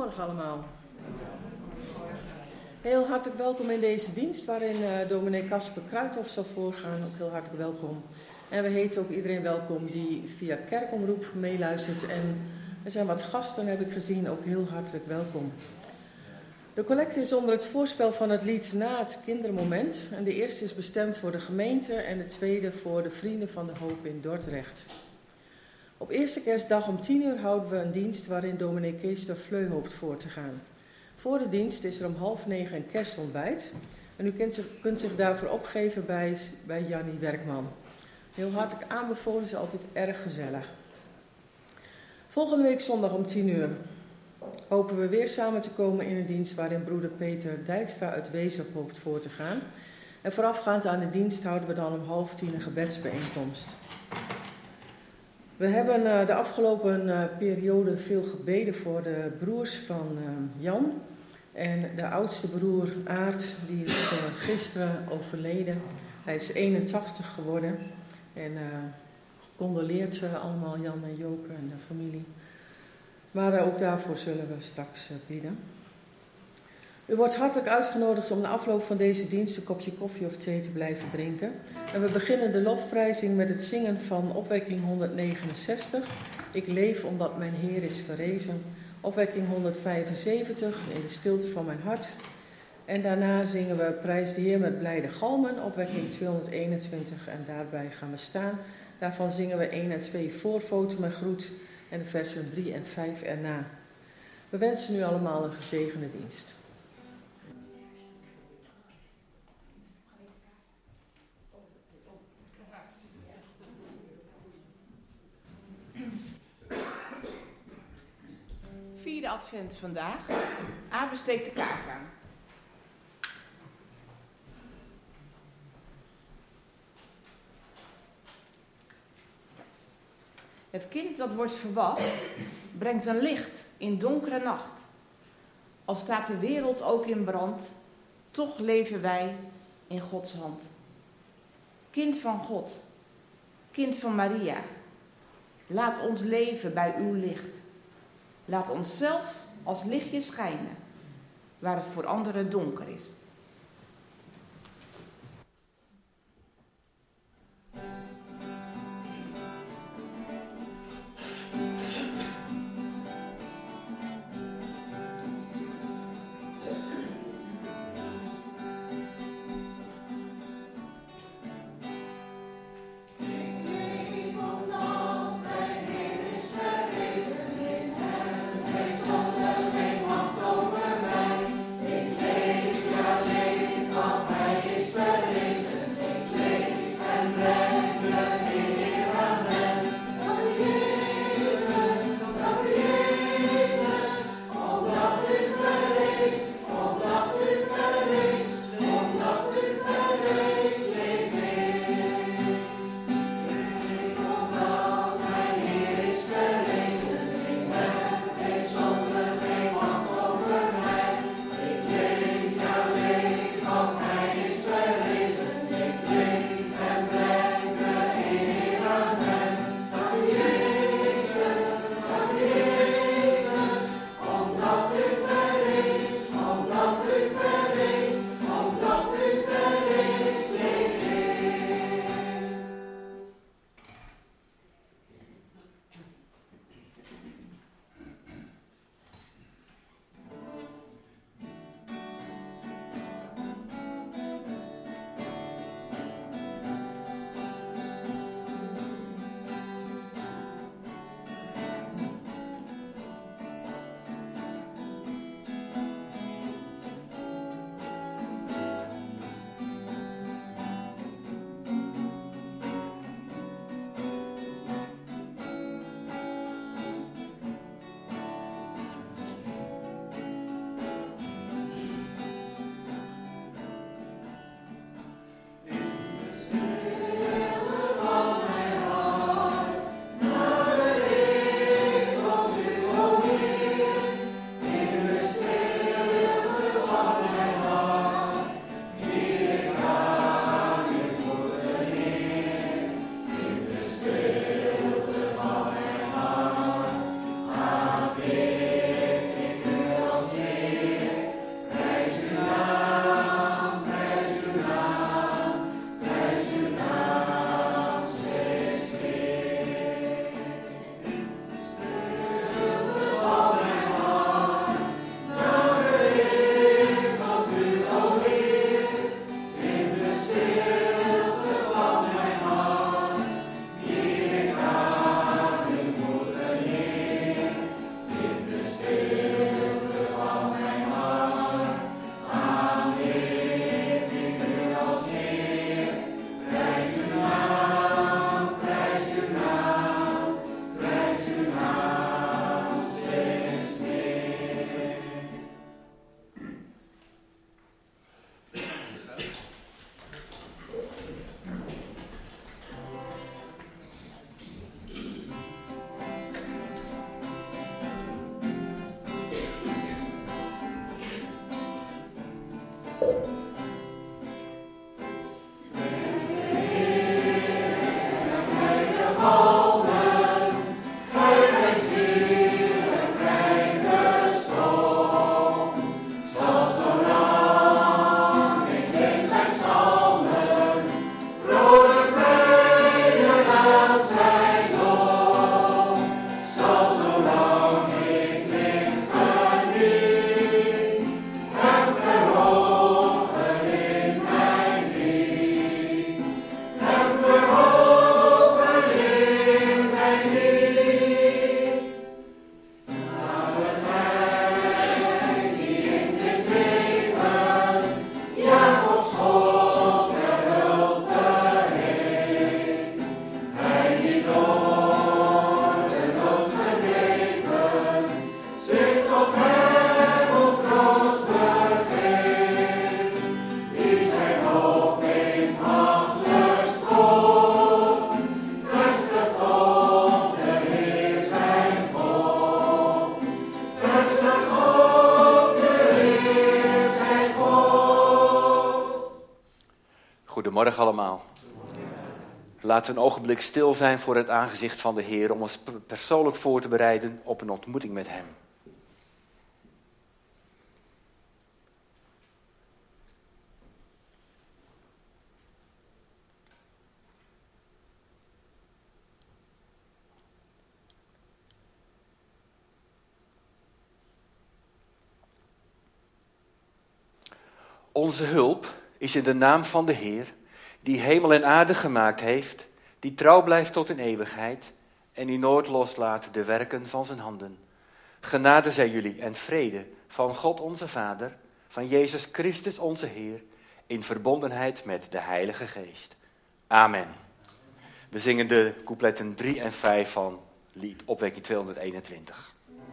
Goedemorgen allemaal. Heel hartelijk welkom in deze dienst waarin dominee Casper Kruithof zal voorgaan. Ook heel hartelijk welkom. En we heten ook iedereen welkom die via kerkomroep meeluistert. En er zijn wat gasten, heb ik gezien, ook heel hartelijk welkom. De collecte is onder het voorspel van het lied Na het kindermoment. En de eerste is bestemd voor de gemeente en de tweede voor de Vrienden van de Hoop in Dordrecht. Op eerste kerstdag om 10:00 houden we een dienst waarin dominee Kees ter Vleu hoopt voor te gaan. Voor de dienst is er om 8:30 een kerstontbijt. En u kunt zich daarvoor opgeven bij Jannie Werkman. Heel hartelijk aanbevolen, is altijd erg gezellig. Volgende week zondag om 10:00 hopen we weer samen te komen in een dienst waarin broeder Peter Dijkstra uit Wezep hoopt voor te gaan. En voorafgaand aan de dienst houden we dan om 9:30 een gebedsbijeenkomst. We hebben de afgelopen periode veel gebeden voor de broers van Jan. En de oudste broer Aart, die is gisteren overleden. Hij is 81 geworden. En gecondoleerd allemaal Jan en Joke en de familie. Maar ook daarvoor zullen we straks bidden. U wordt hartelijk uitgenodigd om na afloop van deze dienst een kopje koffie of thee te blijven drinken. En we beginnen de lofprijzing met het zingen van opwekking 169. Ik leef omdat mijn Heer is verrezen. Opwekking 175, in de stilte van mijn hart. En daarna zingen we Prijs de Heer met blijde galmen, opwekking 221. En daarbij gaan we staan. Daarvan zingen we 1 en 2 voor foto met groet en de versen 3 en 5 erna. We wensen u allemaal een gezegende dienst. Vierde advent vandaag. Abe steekt de kaars aan. Het kind dat wordt verwacht, brengt een licht in donkere nacht. Al staat de wereld ook in brand, toch leven wij in Gods hand. Kind van God, kind van Maria, laat ons leven bij uw licht. Laat onszelf als lichtje schijnen, waar het voor anderen donker is. Ja. Goedemorgen allemaal. Laten we een ogenblik stil zijn voor het aangezicht van de Heer om ons persoonlijk voor te bereiden op een ontmoeting met Hem. Onze hulp is in de naam van de Heer, die hemel en aarde gemaakt heeft, die trouw blijft tot in eeuwigheid en die nooit loslaat de werken van zijn handen. Genade zij jullie en vrede van God onze Vader, van Jezus Christus onze Heer, in verbondenheid met de Heilige Geest. Amen. We zingen de coupletten 3 en 5 van lied Opwekking 221.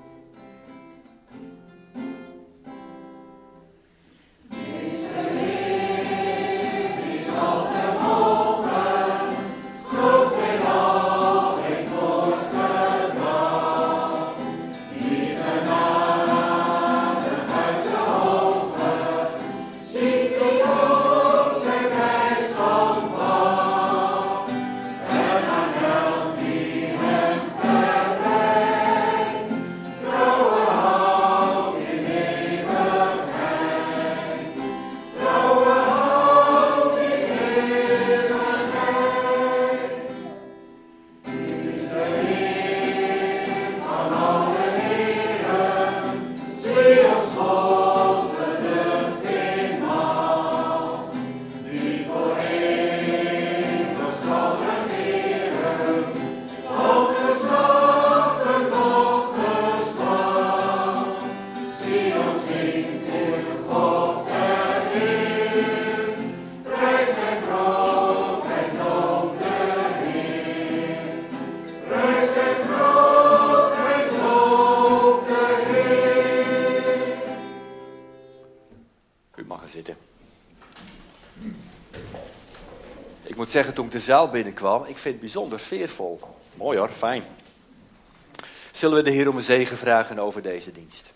Ik moet zeggen, toen ik de zaal binnenkwam, ik vind het bijzonder sfeervol. Mooi hoor, fijn. Zullen we de Heer om een zegen vragen over deze dienst?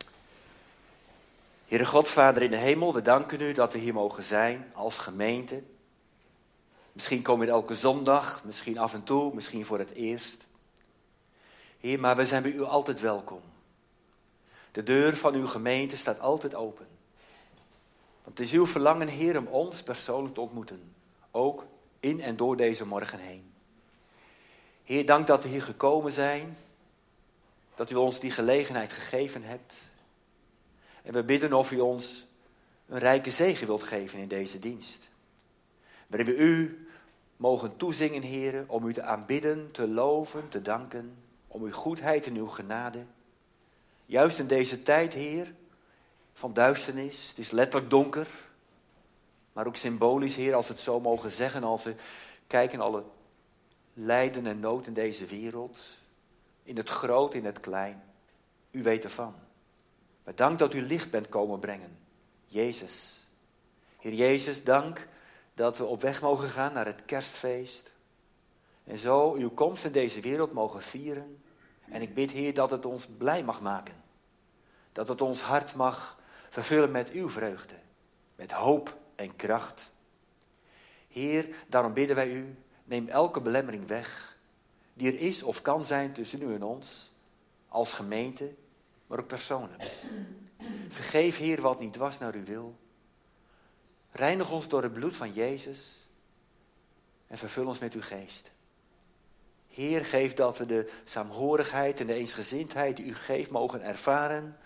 Heere God, Vader in de hemel, we danken u dat we hier mogen zijn als gemeente. Misschien kom je elke zondag, misschien af en toe, misschien voor het eerst. Heer, maar we zijn bij u altijd welkom. De deur van uw gemeente staat altijd open. Want het is uw verlangen, Heer, om ons persoonlijk te ontmoeten. Ook in en door deze morgen heen. Heer, dank dat we hier gekomen zijn. Dat u ons die gelegenheid gegeven hebt. En we bidden of u ons een rijke zegen wilt geven in deze dienst. Waarin we u mogen toezingen, Heer, om u te aanbidden, te loven, te danken. Om uw goedheid en uw genade. Juist in deze tijd, Heer, van duisternis. Het is letterlijk donker. Maar ook symbolisch, Heer, als we het zo mogen zeggen, als we kijken alle lijden en nood in deze wereld. In het groot, in het klein. U weet ervan. Maar dank dat u licht bent komen brengen. Jezus. Heer Jezus, dank dat we op weg mogen gaan naar het kerstfeest. En zo uw komst in deze wereld mogen vieren. En ik bid, Heer, dat het ons blij mag maken. Dat het ons hart mag vervullen met uw vreugde. Met hoop en kracht. Heer, daarom bidden wij u, neem elke belemmering weg, die er is of kan zijn tussen u en ons, als gemeente, maar ook persoonlijk. Vergeef, Heer, wat niet was naar uw wil. Reinig ons door het bloed van Jezus en vervul ons met uw geest. Heer, geef dat we de saamhorigheid en de eensgezindheid die u geeft mogen ervaren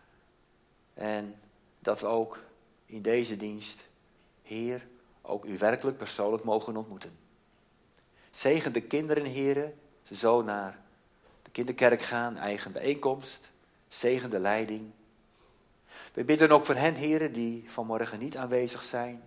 en dat we ook in deze dienst, Heer, ook u werkelijk persoonlijk mogen ontmoeten. Zegen de kinderen, Heer, ze zo naar de kinderkerk gaan, eigen bijeenkomst. Zegen de leiding. We bidden ook voor hen, Heer, die vanmorgen niet aanwezig zijn.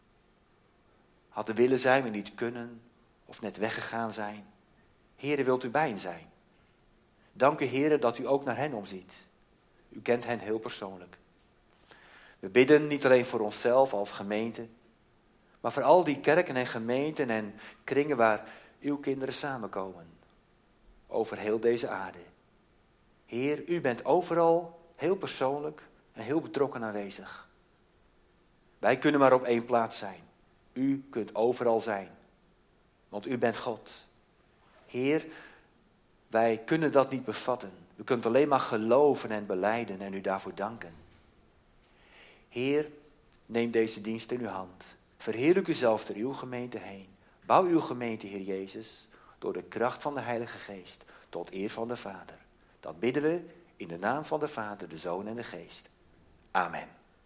Hadden willen zijn, maar niet kunnen. Of net weggegaan zijn. Heer, wilt u bij hen zijn. Dank u, Heer, dat u ook naar hen omziet. U kent hen heel persoonlijk. We bidden niet alleen voor onszelf als gemeente, maar voor al die kerken en gemeenten en kringen waar uw kinderen samenkomen. Over heel deze aarde. Heer, u bent overal heel persoonlijk en heel betrokken aanwezig. Wij kunnen maar op één plaats zijn. U kunt overal zijn. Want u bent God. Heer, wij kunnen dat niet bevatten. U kunt alleen maar geloven en belijden en u daarvoor danken. Heer, neem deze dienst in uw hand. Verheerlijk uzelf door uw gemeente heen. Bouw uw gemeente, Heer Jezus, door de kracht van de Heilige Geest, tot eer van de Vader. Dat bidden we in de naam van de Vader, de Zoon en de Geest. Amen.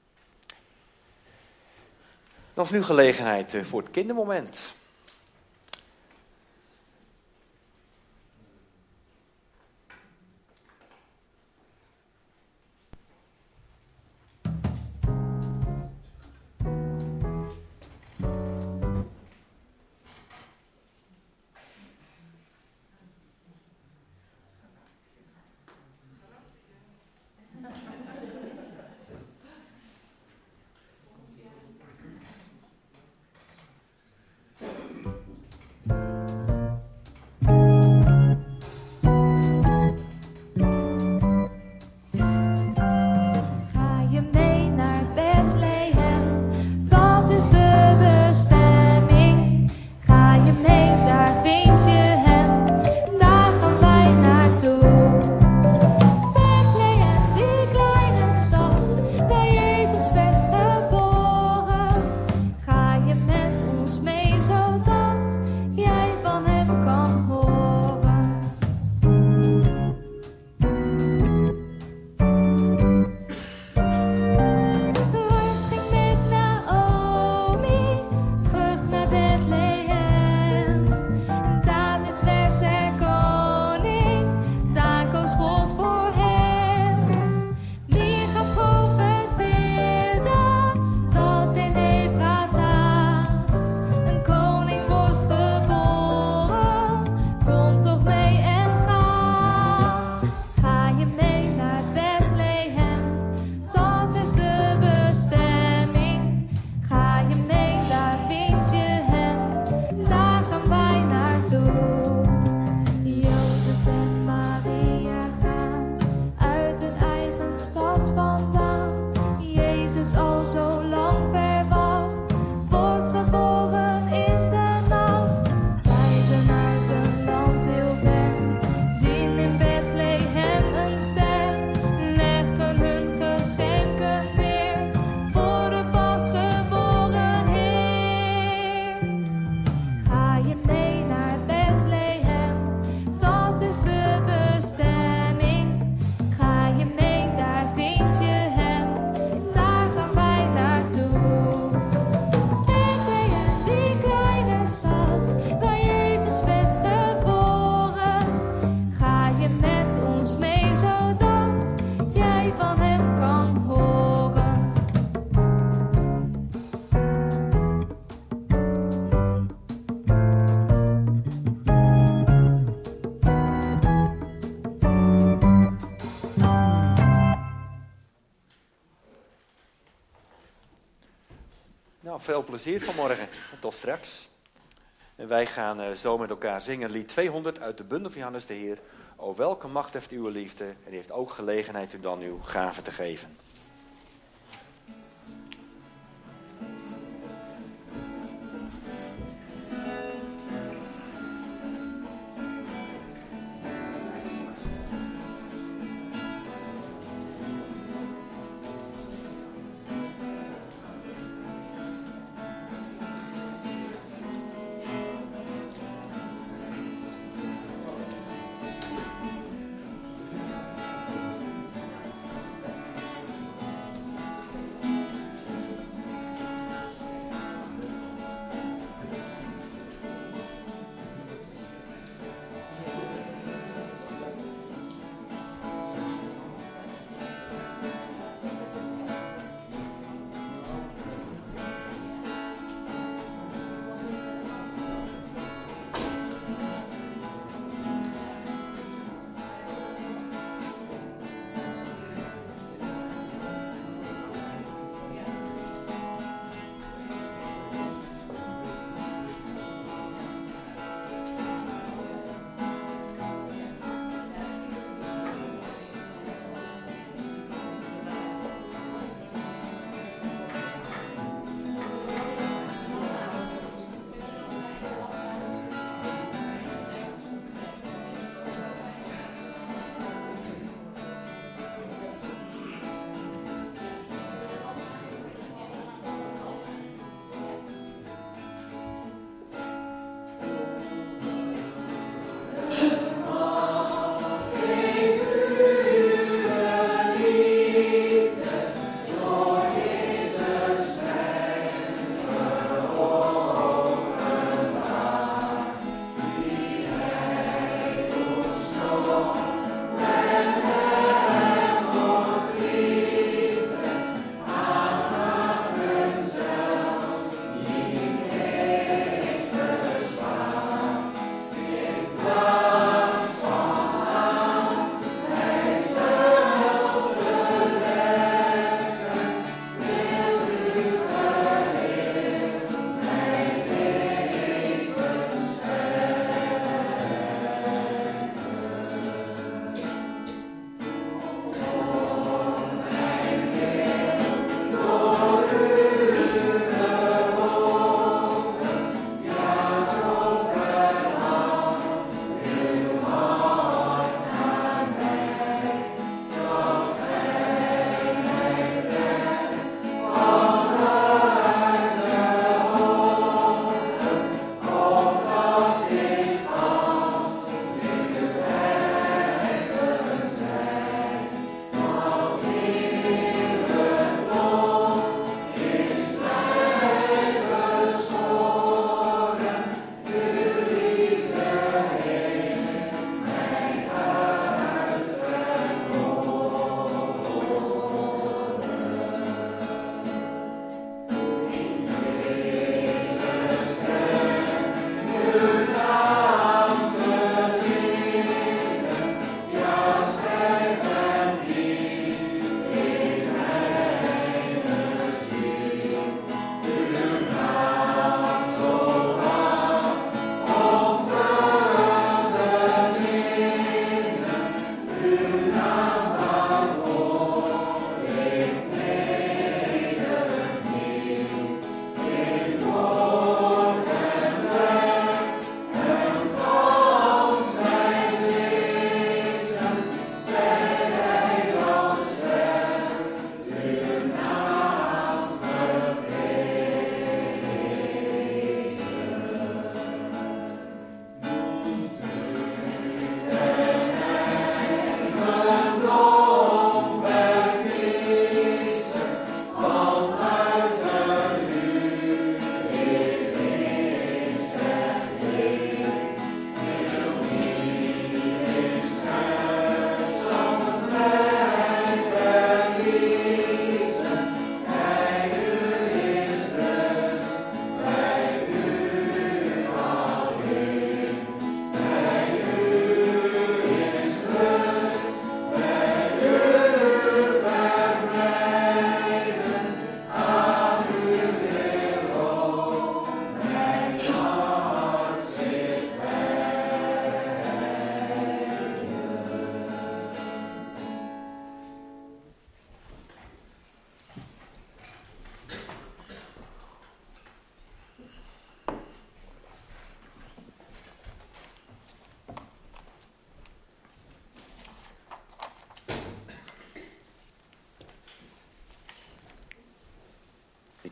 Dan is nu gelegenheid voor het kindermoment. Veel plezier vanmorgen. Tot straks. En wij gaan zo met elkaar zingen lied 200 uit de bundel van Johannes de Heer. O welke macht heeft uw liefde. En die heeft ook gelegenheid u dan uw gave te geven.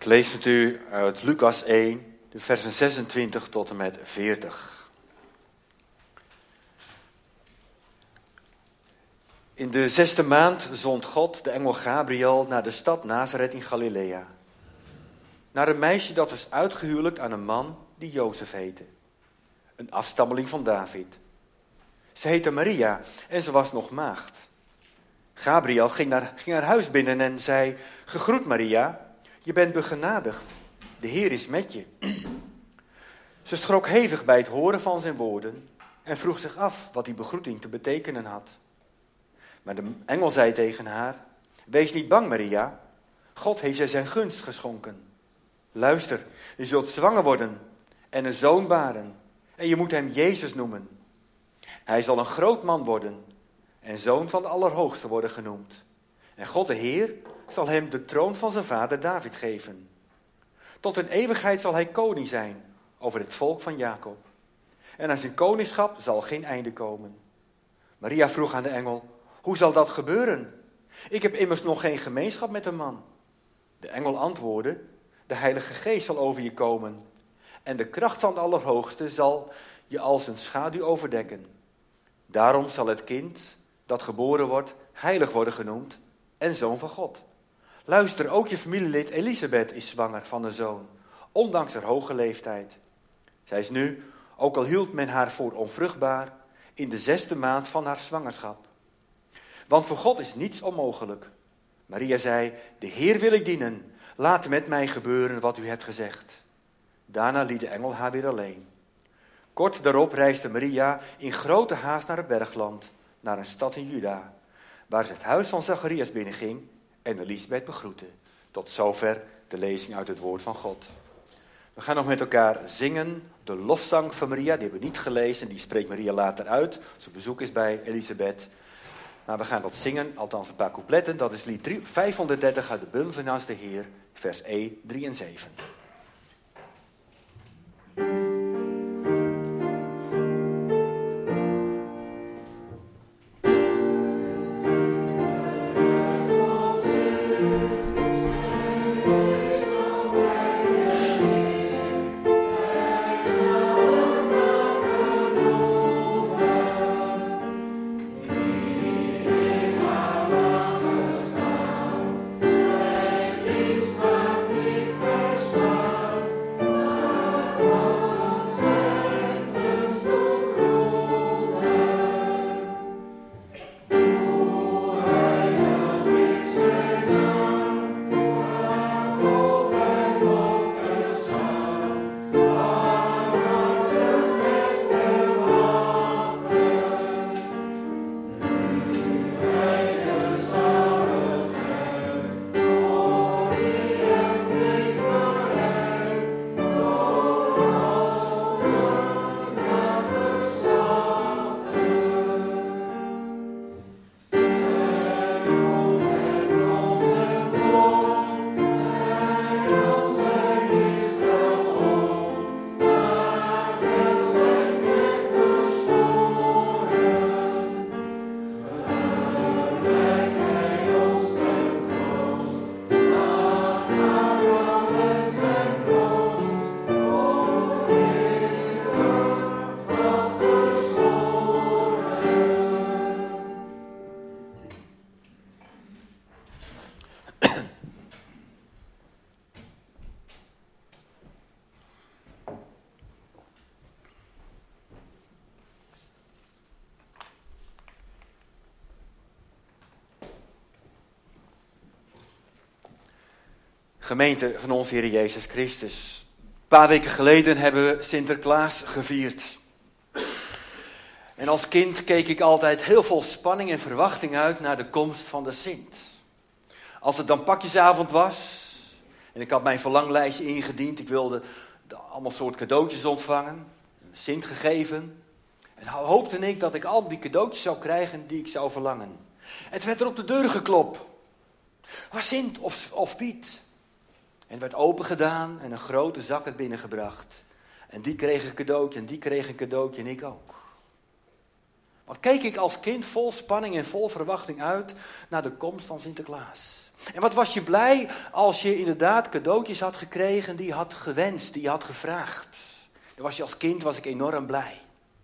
Ik lees met u uit Lucas 1, de versen 26 tot en met 40. In de 6e maand zond God de engel Gabriel naar de stad Nazareth in Galilea. Naar een meisje dat was uitgehuwelijkt aan een man die Jozef heette. Een afstammeling van David. Ze heette Maria en ze was nog maagd. Gabriel ging haar huis binnen en zei: Gegroet Maria, je bent begenadigd. De Heer is met je. Ze schrok hevig bij het horen van zijn woorden en vroeg zich af wat die begroeting te betekenen had. Maar de engel zei tegen haar: Wees niet bang, Maria. God heeft je zijn gunst geschonken. Luister, je zult zwanger worden en een zoon baren. En je moet hem Jezus noemen. Hij zal een groot man worden en zoon van de Allerhoogste worden genoemd. En God de Heer zal hem de troon van zijn vader David geven. Tot in eeuwigheid zal hij koning zijn over het volk van Jacob. En aan zijn koningschap zal geen einde komen. Maria vroeg aan de engel: Hoe zal dat gebeuren? Ik heb immers nog geen gemeenschap met een man. De engel antwoordde: De Heilige Geest zal over je komen. En de kracht van de Allerhoogste zal je als een schaduw overdekken. Daarom zal het kind dat geboren wordt heilig worden genoemd en zoon van God. Luister, ook je familielid Elisabeth is zwanger van een zoon, ondanks haar hoge leeftijd. Zij is nu, ook al hield men haar voor onvruchtbaar, in de 6e maand van haar zwangerschap. Want voor God is niets onmogelijk. Maria zei: De Heer wil ik dienen. Laat met mij gebeuren wat u hebt gezegd. Daarna liet de engel haar weer alleen. Kort daarop reisde Maria in grote haast naar het bergland, naar een stad in Juda, waar ze het huis van Zacharias binnenging en Elisabeth begroette. Tot zover de lezing uit het woord van God. We gaan nog met elkaar zingen de lofzang van Maria. Die hebben we niet gelezen, die spreekt Maria later uit als ze op bezoek is bij Elisabeth. Maar we gaan dat zingen, althans een paar coupletten. Dat is lied 530 uit de bundel van Naast de Heer, vers 1, 3 en 7. Gemeente van onze Heer Jezus Christus. Een paar weken geleden hebben we Sinterklaas gevierd. En als kind keek ik altijd heel vol spanning en verwachting uit naar de komst van de Sint. Als het dan pakjesavond was en ik had mijn verlanglijstje ingediend. Ik wilde allemaal soort cadeautjes ontvangen. Een Sint gegeven. En hoopte ik dat ik al die cadeautjes zou krijgen die ik zou verlangen. Het werd er op de deur geklopt. Was Sint of Piet? En het werd open gedaan en een grote zak werd binnengebracht. En die kreeg een cadeautje en die kreeg een cadeautje en ik ook. Wat keek ik als kind vol spanning en vol verwachting uit naar de komst van Sinterklaas. En wat was je blij als je inderdaad cadeautjes had gekregen die je had gewenst, die je had gevraagd. Dan was je als kind was ik enorm blij.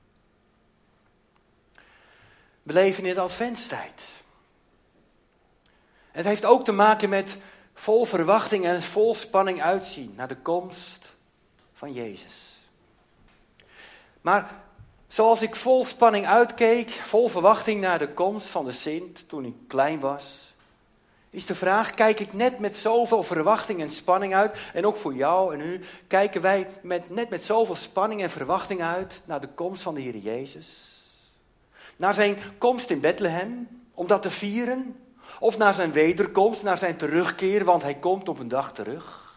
We leven in de adventstijd. Het heeft ook te maken met vol verwachting en vol spanning uitzien naar de komst van Jezus. Maar zoals ik vol spanning uitkeek, vol verwachting naar de komst van de Sint toen ik klein was, is de vraag, kijk ik net met zoveel verwachting en spanning uit, en ook voor jou en u, kijken wij net met zoveel spanning en verwachting uit naar de komst van de Heer Jezus? Naar zijn komst in Bethlehem, om dat te vieren? Of naar zijn wederkomst, naar zijn terugkeer, want hij komt op een dag terug?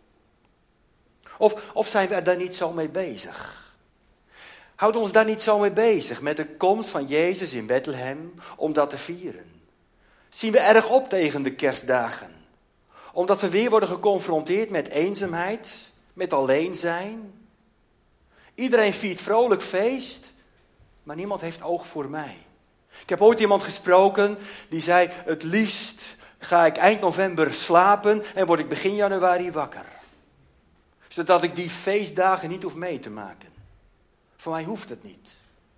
Of zijn we er daar niet zo mee bezig? Houd ons daar niet zo mee bezig met de komst van Jezus in Bethlehem, om dat te vieren? Zien we erg op tegen de kerstdagen? Omdat we weer worden geconfronteerd met eenzaamheid, met alleen zijn? Iedereen viert vrolijk feest, maar niemand heeft oog voor mij. Ik heb ooit iemand gesproken die zei, het liefst ga ik eind november slapen en word ik begin januari wakker. Zodat ik die feestdagen niet hoef mee te maken. Voor mij hoeft het niet.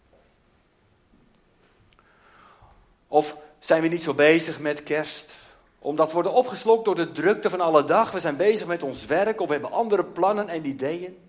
Of zijn we niet zo bezig met kerst? Omdat we worden opgeslokt door de drukte van alle dag. We zijn bezig met ons werk of we hebben andere plannen en ideeën.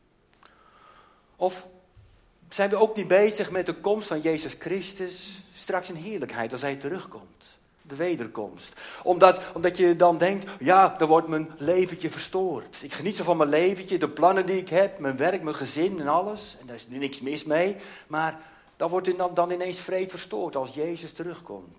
Of zijn we ook niet bezig met de komst van Jezus Christus straks in heerlijkheid als hij terugkomt? De wederkomst. Omdat je dan denkt, ja, dan wordt mijn leventje verstoord. Ik geniet zo van mijn leventje, de plannen die ik heb, mijn werk, mijn gezin en alles. En daar is niks mis mee. Maar dan wordt het dan ineens vreed verstoord als Jezus terugkomt.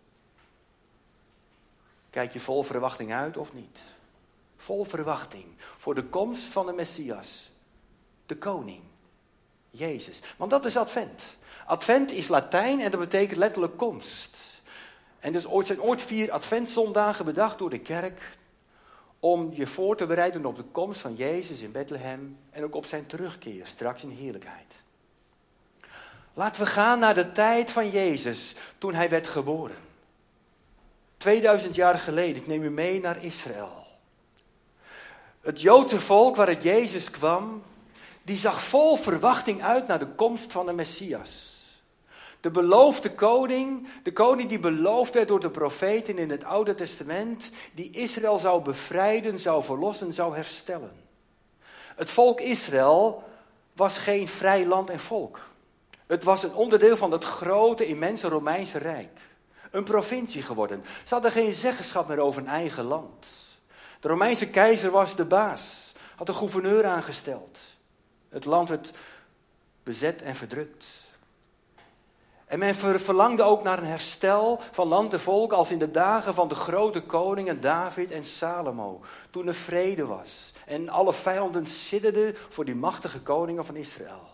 Kijk je vol verwachting uit of niet? Vol verwachting voor de komst van de Messias. De koning. Jezus. Want dat is Advent. Advent is Latijn en dat betekent letterlijk komst. En dus zijn ooit 4 Adventzondagen bedacht door de kerk om je voor te bereiden op de komst van Jezus in Bethlehem en ook op zijn terugkeer straks in heerlijkheid. Laten we gaan naar de tijd van Jezus toen hij werd geboren. 2000 jaar geleden, ik neem u mee naar Israël. Het Joodse volk waaruit Jezus kwam, die zag vol verwachting uit naar de komst van de Messias. De beloofde koning, de koning die beloofd werd door de profeten in het Oude Testament, die Israël zou bevrijden, zou verlossen, zou herstellen. Het volk Israël was geen vrij land en volk. Het was een onderdeel van het grote, immense Romeinse Rijk. Een provincie geworden. Ze hadden geen zeggenschap meer over een eigen land. De Romeinse keizer was de baas, had een gouverneur aangesteld. Het land werd bezet en verdrukt. En men verlangde ook naar een herstel van land en volk als in de dagen van de grote koningen David en Salomo. Toen er vrede was en alle vijanden sidderden voor die machtige koningen van Israël.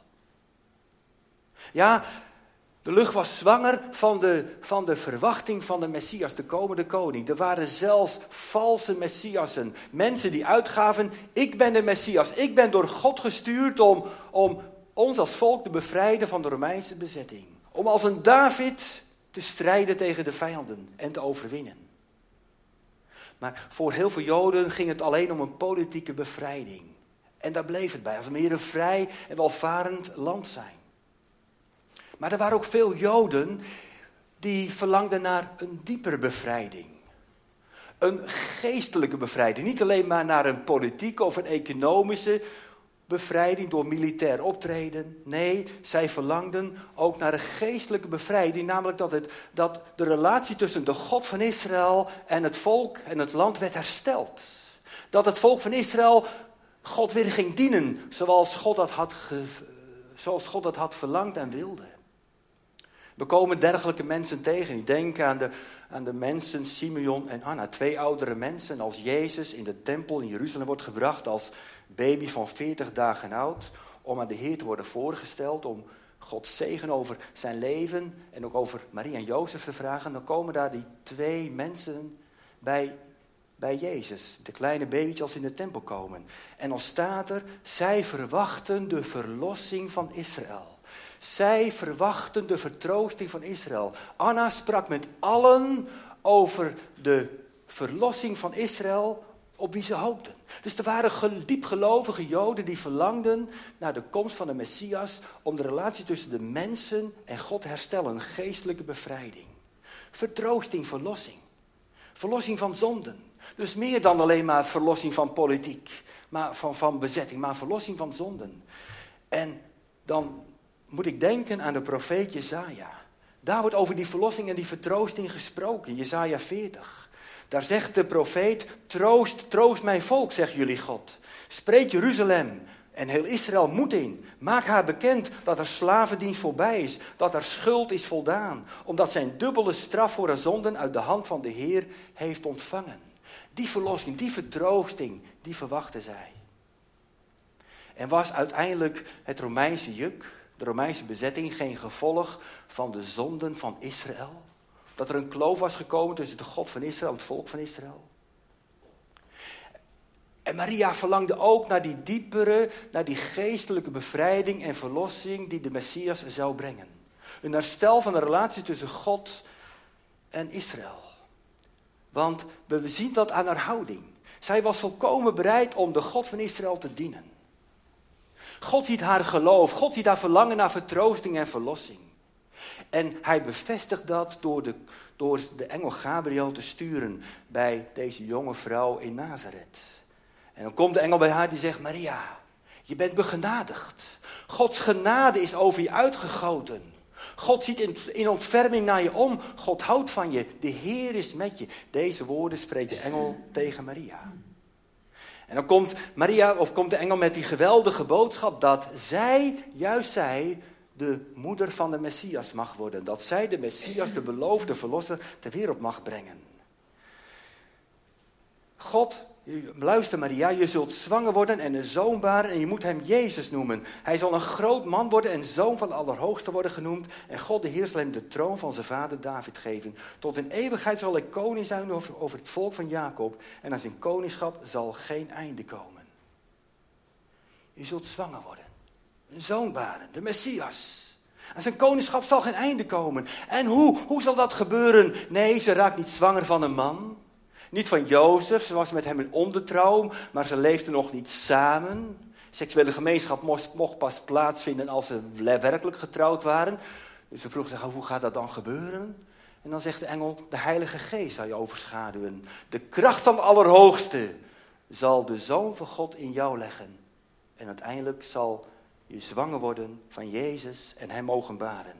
Ja, de lucht was zwanger van de verwachting van de Messias, de komende koning. Er waren zelfs valse Messiassen. Mensen die uitgaven, ik ben de Messias. Ik ben door God gestuurd om ons als volk te bevrijden van de Romeinse bezetting. Om als een David te strijden tegen de vijanden en te overwinnen. Maar voor heel veel Joden ging het alleen om een politieke bevrijding. En daar bleef het bij, als meer een vrij en welvarend land zijn. Maar er waren ook veel Joden die verlangden naar een diepere bevrijding. Een geestelijke bevrijding. Niet alleen maar naar een politieke of een economische bevrijding door militair optreden. Nee, zij verlangden ook naar een geestelijke bevrijding. Namelijk dat de relatie tussen de God van Israël en het volk en het land werd hersteld. Dat het volk van Israël God weer ging dienen zoals God dat had verlangd en wilde. We komen dergelijke mensen tegen. Ik denk aan de mensen Simeon en Anna. 2 oudere mensen als Jezus in de tempel in Jeruzalem wordt gebracht als baby van 40 dagen oud. Om aan de Heer te worden voorgesteld. Om Gods zegen over zijn leven en ook over Maria en Jozef te vragen. Dan komen daar die 2 mensen bij Jezus. De kleine babytjes als in de tempel komen. En dan staat er, zij verwachten de verlossing van Israël. Zij verwachten de vertroosting van Israël. Anna sprak met allen over de verlossing van Israël op wie ze hoopten. Dus er waren diepgelovige Joden die verlangden naar de komst van de Messias om de relatie tussen de mensen en God te herstellen. Een geestelijke bevrijding. Vertroosting, verlossing. Verlossing van zonden. Dus meer dan alleen maar verlossing van politiek, maar van bezetting, maar verlossing van zonden. En dan moet ik denken aan de profeet Jesaja. Daar wordt over die verlossing en die vertroosting gesproken, Jesaja 40. Daar zegt de profeet, troost mijn volk, zegt jullie God. Spreek Jeruzalem en heel Israël moed in. Maak haar bekend dat er slavendienst voorbij is, dat er schuld is voldaan. Omdat zijn dubbele straf voor haar zonden uit de hand van de Heer heeft ontvangen. Die verlossing, die vertroosting, die verwachten zij. En was uiteindelijk het Romeinse juk, de Romeinse bezetting, geen gevolg van de zonden van Israël? Dat er een kloof was gekomen tussen de God van Israël en het volk van Israël? En Maria verlangde ook naar die diepere, naar die geestelijke bevrijding en verlossing die de Messias zou brengen. Een herstel van de relatie tussen God en Israël. Want we zien dat aan haar houding. Zij was volkomen bereid om de God van Israël te dienen. God ziet haar geloof, God ziet haar verlangen naar vertroosting en verlossing. En hij bevestigt dat door de engel Gabriel te sturen bij deze jonge vrouw in Nazareth. En dan komt de engel bij haar die zegt, Maria, je bent begenadigd. Gods genade is over je uitgegoten. God ziet in ontferming naar je om. God houdt van je. De Heer is met je. Deze woorden spreekt de engel tegen Maria. En dan komt de engel met die geweldige boodschap dat juist zij, de moeder van de Messias mag worden. Dat zij de Messias, de beloofde verlosser, ter wereld mag brengen. God, luister Maria, je zult zwanger worden en een zoon baren en je moet hem Jezus noemen. Hij zal een groot man worden en zoon van de Allerhoogste worden genoemd. En God de Heer zal hem de troon van zijn vader David geven. Tot in eeuwigheid zal hij koning zijn over het volk van Jacob. En aan zijn koningschap zal geen einde komen. Je zult zwanger worden. Een zoon baren, de Messias. Aan zijn koningschap zal geen einde komen. En hoe zal dat gebeuren? Nee, ze raakt niet zwanger van een man. Niet van Jozef, ze was met hem in ondertrouw, maar ze leefden nog niet samen. Seksuele gemeenschap mocht pas plaatsvinden als ze werkelijk getrouwd waren. Dus ze vroeg zich, hoe gaat dat dan gebeuren? En dan zegt de engel, de Heilige Geest zal je overschaduwen. De kracht van de Allerhoogste zal de Zoon van God in jou leggen. En uiteindelijk zal je zwanger worden van Jezus en hem mogen baren.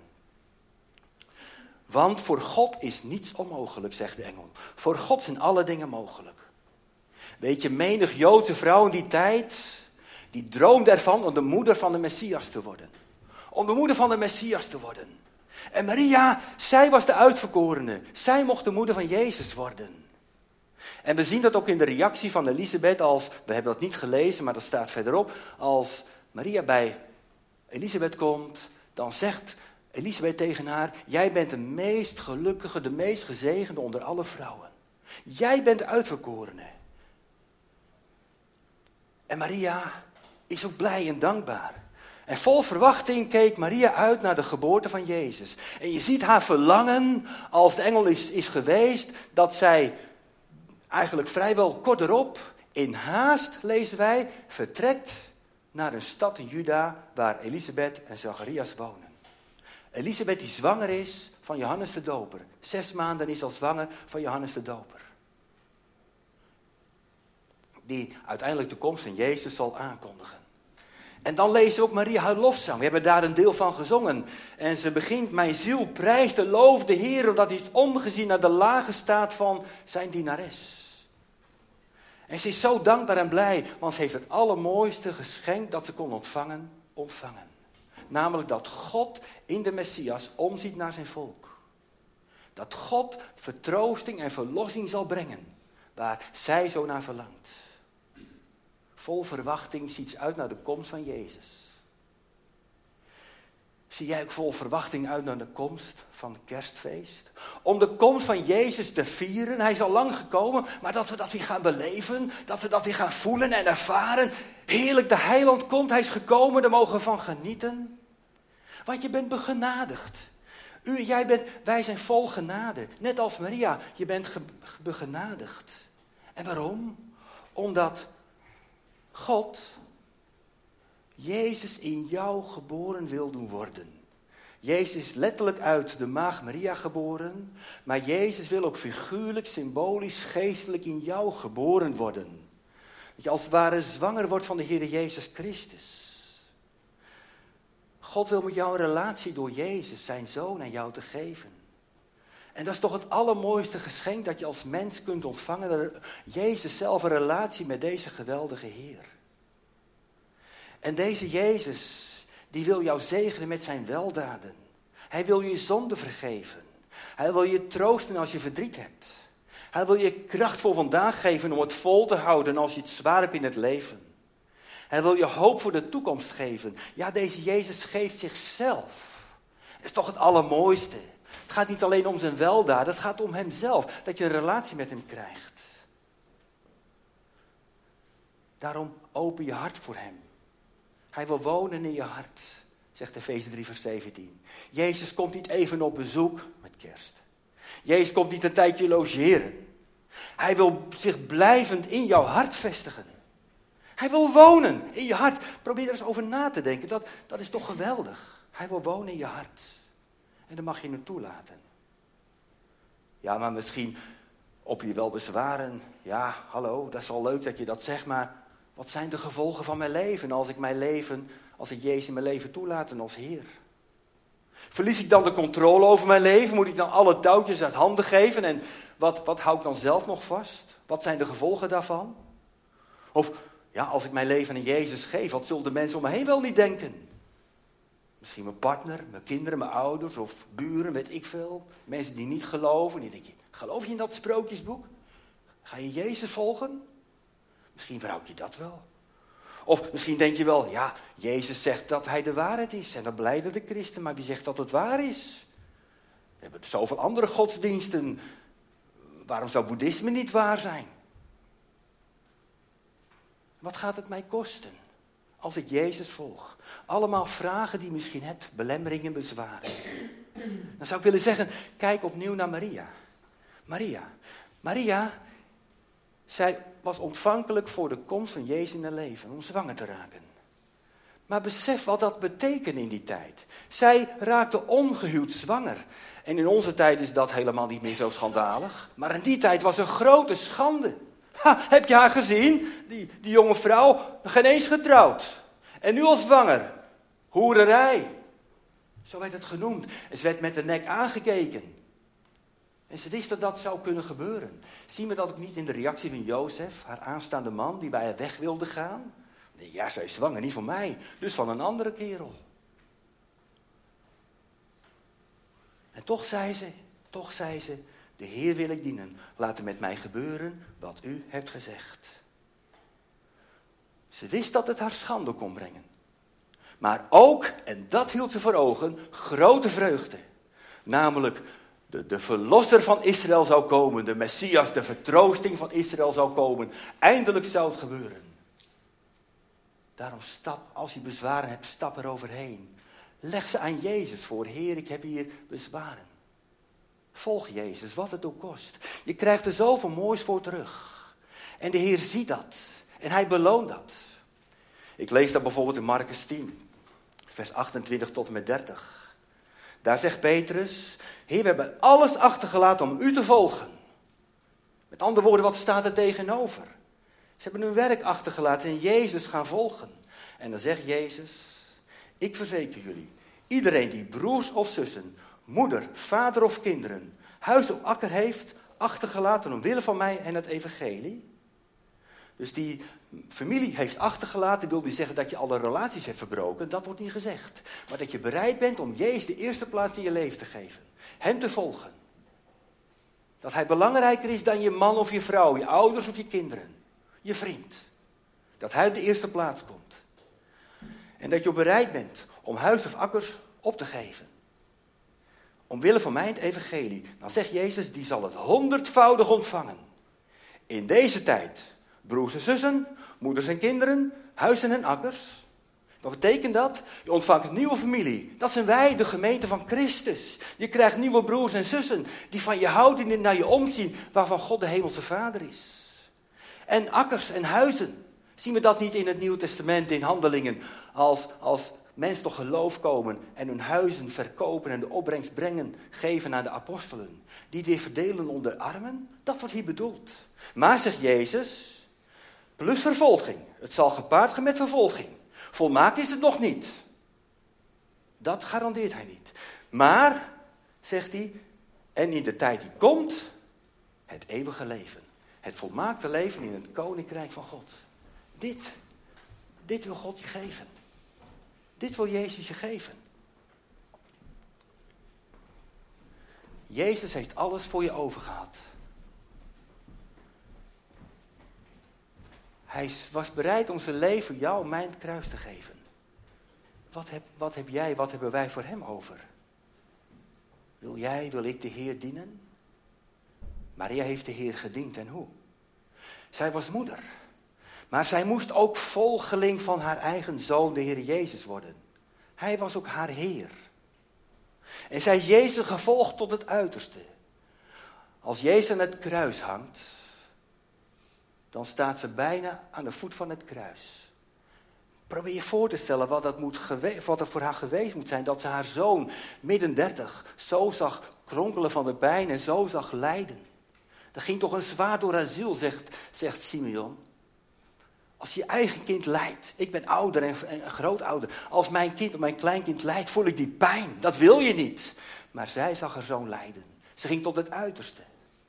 Want voor God is niets onmogelijk, zegt de engel. Voor God zijn alle dingen mogelijk. Weet je, menig Joodse vrouw in die tijd, die droomde ervan om de moeder van de Messias te worden. Om de moeder van de Messias te worden. En Maria, zij was de uitverkorene. Zij mocht de moeder van Jezus worden. En we zien dat ook in de reactie van Elisabeth we hebben dat niet gelezen, maar dat staat verderop. Als Maria bij Elisabeth komt, dan zegt Elisabeth tegen haar, jij bent de meest gelukkige, de meest gezegende onder alle vrouwen. Jij bent de uitverkorene. En Maria is ook blij en dankbaar. En vol verwachting keek Maria uit naar de geboorte van Jezus. En je ziet haar verlangen, als de engel is geweest, dat zij eigenlijk vrijwel kort erop, in haast, lezen wij, vertrekt naar een stad in Juda waar Elisabeth en Zacharias wonen. Elisabeth die zwanger is van Johannes de Doper. 6 maanden is al zwanger van Johannes de Doper. Die uiteindelijk de komst van Jezus zal aankondigen. En dan lezen we ook Maria haar lofzang. We hebben daar een deel van gezongen. En ze begint, mijn ziel prijst en looft de Heer, omdat hij is omgezien naar de lage staat van zijn dienares. En ze is zo dankbaar en blij, want ze heeft het allermooiste geschenk dat ze kon ontvangen. Namelijk dat God in de Messias omziet naar zijn volk. Dat God vertroosting en verlossing zal brengen, waar zij zo naar verlangt. Vol verwachting ziet ze uit naar de komst van Jezus. Zie jij ook vol verwachting uit naar de komst van het kerstfeest? Om de komst van Jezus te vieren. Hij is al lang gekomen, maar dat we dat weer gaan beleven. Dat we dat weer gaan voelen en ervaren. Heerlijk, de heiland komt, hij is gekomen, daar mogen we van genieten. Want je bent begenadigd. Wij zijn vol genade. Net als Maria, je bent begenadigd. En waarom? Omdat God Jezus in jou geboren wil doen worden. Jezus is letterlijk uit de maagd Maria geboren. Maar Jezus wil ook figuurlijk, symbolisch, geestelijk in jou geboren worden. Dat je als het ware zwanger wordt van de Heer Jezus Christus. God wil met jou een relatie door Jezus, zijn Zoon, aan jou te geven. En dat is toch het allermooiste geschenk dat je als mens kunt ontvangen. Dat Jezus zelf een relatie met deze geweldige Heer. En deze Jezus, die wil jou zegenen met zijn weldaden. Hij wil je zonde vergeven. Hij wil je troosten als je verdriet hebt. Hij wil je kracht voor vandaag geven om het vol te houden als je het zwaar hebt in het leven. Hij wil je hoop voor de toekomst geven. Ja, deze Jezus geeft zichzelf. Dat is toch het allermooiste. Het gaat niet alleen om zijn weldaad, het gaat om hemzelf. Dat je een relatie met hem krijgt. Daarom open je hart voor hem. Hij wil wonen in je hart, zegt Efeze 3 vers 17. Jezus komt niet even op bezoek met kerst. Jezus komt niet een tijdje logeren. Hij wil zich blijvend in jouw hart vestigen. Hij wil wonen in je hart. Probeer er eens over na te denken. Dat is toch geweldig. Hij wil wonen in je hart. En dan mag je hem toelaten. Ja, maar misschien op je wel bezwaren. Ja, hallo, dat is wel leuk dat je dat zegt, maar wat zijn de gevolgen van mijn leven als ik Jezus in mijn leven toelaat en als Heer? Verlies ik dan de controle over mijn leven? Moet ik dan alle touwtjes uit handen geven? En wat hou ik dan zelf nog vast? Wat zijn de gevolgen daarvan? Of ja, als ik mijn leven aan Jezus geef, wat zullen de mensen om me heen wel niet denken? Misschien mijn partner, mijn kinderen, mijn ouders of buren, weet ik veel. Mensen die niet geloven. Die denken, geloof je in dat sprookjesboek? Ga je Jezus volgen? Misschien verhoud je dat wel. Of misschien denk je wel, ja, Jezus zegt dat hij de waarheid is. En dan blijden de christen, maar wie zegt dat het waar is? We hebben zoveel andere godsdiensten. Waarom zou boeddhisme niet waar zijn? Wat gaat het mij kosten als ik Jezus volg? Allemaal vragen die je misschien hebt, belemmeringen, bezwaren. Dan zou ik willen zeggen, kijk opnieuw naar Maria. Maria, zij was ontvankelijk voor de komst van Jezus in haar leven, om zwanger te raken. Maar besef wat dat betekent in die tijd. Zij raakte ongehuwd zwanger. En in onze tijd is dat helemaal niet meer zo schandalig. Maar in die tijd was een grote schande. Heb je haar gezien? Die jonge vrouw, geen eens getrouwd. En nu al zwanger. Hoererij. Zo werd het genoemd. En ze werd met de nek aangekeken. En ze wist dat dat zou kunnen gebeuren. Zien we dat ook niet in de reactie van Jozef, haar aanstaande man, die bij haar weg wilde gaan? Nee, ja, zij is zwanger, niet van mij, dus van een andere kerel. En toch zei ze, de Heer wil ik dienen. Laat er met mij gebeuren wat u hebt gezegd. Ze wist dat het haar schande kon brengen. Maar ook, en dat hield ze voor ogen, grote vreugde. Namelijk, de verlosser van Israël zou komen. De Messias, de vertroosting van Israël zou komen. Eindelijk zou het gebeuren. Daarom als je bezwaren hebt, stap eroverheen. Leg ze aan Jezus voor. Heer, ik heb hier bezwaren. Volg Jezus, wat het ook kost. Je krijgt er zoveel moois voor terug. En de Heer ziet dat. En hij beloont dat. Ik lees dat bijvoorbeeld in Markus 10. Vers 28 tot en met 30. Daar zegt Petrus, Heer, we hebben alles achtergelaten om u te volgen. Met andere woorden, wat staat er tegenover? Ze hebben hun werk achtergelaten en Jezus gaan volgen. En dan zegt Jezus, ik verzeker jullie, iedereen die broers of zussen, moeder, vader of kinderen, huis of akker heeft achtergelaten omwille van mij en het evangelie. Dus die familie heeft achtergelaten, wil niet zeggen dat je alle relaties hebt verbroken. Dat wordt niet gezegd. Maar dat je bereid bent om Jezus de eerste plaats in je leven te geven. Hem te volgen. Dat hij belangrijker is dan je man of je vrouw, je ouders of je kinderen. Je vriend. Dat hij op de eerste plaats komt. En dat je bereid bent om huis of akkers op te geven. Omwille van mij het evangelie. Dan zegt Jezus, die zal het 100voudig ontvangen. In deze tijd. Broers en zussen, moeders en kinderen, huizen en akkers. Wat betekent dat? Je ontvangt een nieuwe familie. Dat zijn wij, de gemeente van Christus. Je krijgt nieuwe broers en zussen die van je houden, die naar je omzien, waarvan God de hemelse Vader is. En akkers en huizen. Zien we dat niet in het Nieuwe Testament, in Handelingen, als mensen tot geloof komen en hun huizen verkopen en de opbrengst brengen, geven aan de apostelen. Die weer verdelen onder armen. Dat wordt hier bedoeld. Maar, zegt Jezus, plus vervolging. Het zal gepaard gaan met vervolging. Volmaakt is het nog niet. Dat garandeert hij niet. Maar, zegt hij, en in de tijd die komt, het eeuwige leven. Het volmaakte leven in het koninkrijk van God. Dit wil God je geven. Dit wil Jezus je geven. Jezus heeft alles voor je overgehad. Hij was bereid om zijn leven jou mijn kruis te geven. Wat heb jij, wat hebben wij voor hem over? Wil ik de Heer dienen? Maria heeft de Heer gediend en hoe? Zij was moeder. Maar zij moest ook volgeling van haar eigen zoon, de Heer Jezus, worden. Hij was ook haar Heer. En zij is Jezus gevolgd tot het uiterste. Als Jezus aan het kruis hangt, dan staat ze bijna aan de voet van het kruis. Probeer je voor te stellen wat er voor haar geweest moet zijn. Dat ze haar zoon, midden 30, zo zag kronkelen van de pijn en zo zag lijden. Er ging toch een zwaard door haar ziel, zegt Simeon. Als je eigen kind lijdt, ik ben ouder en grootouder. Als mijn kind of mijn kleinkind lijdt, voel ik die pijn. Dat wil je niet. Maar zij zag haar zoon lijden. Ze ging tot het uiterste.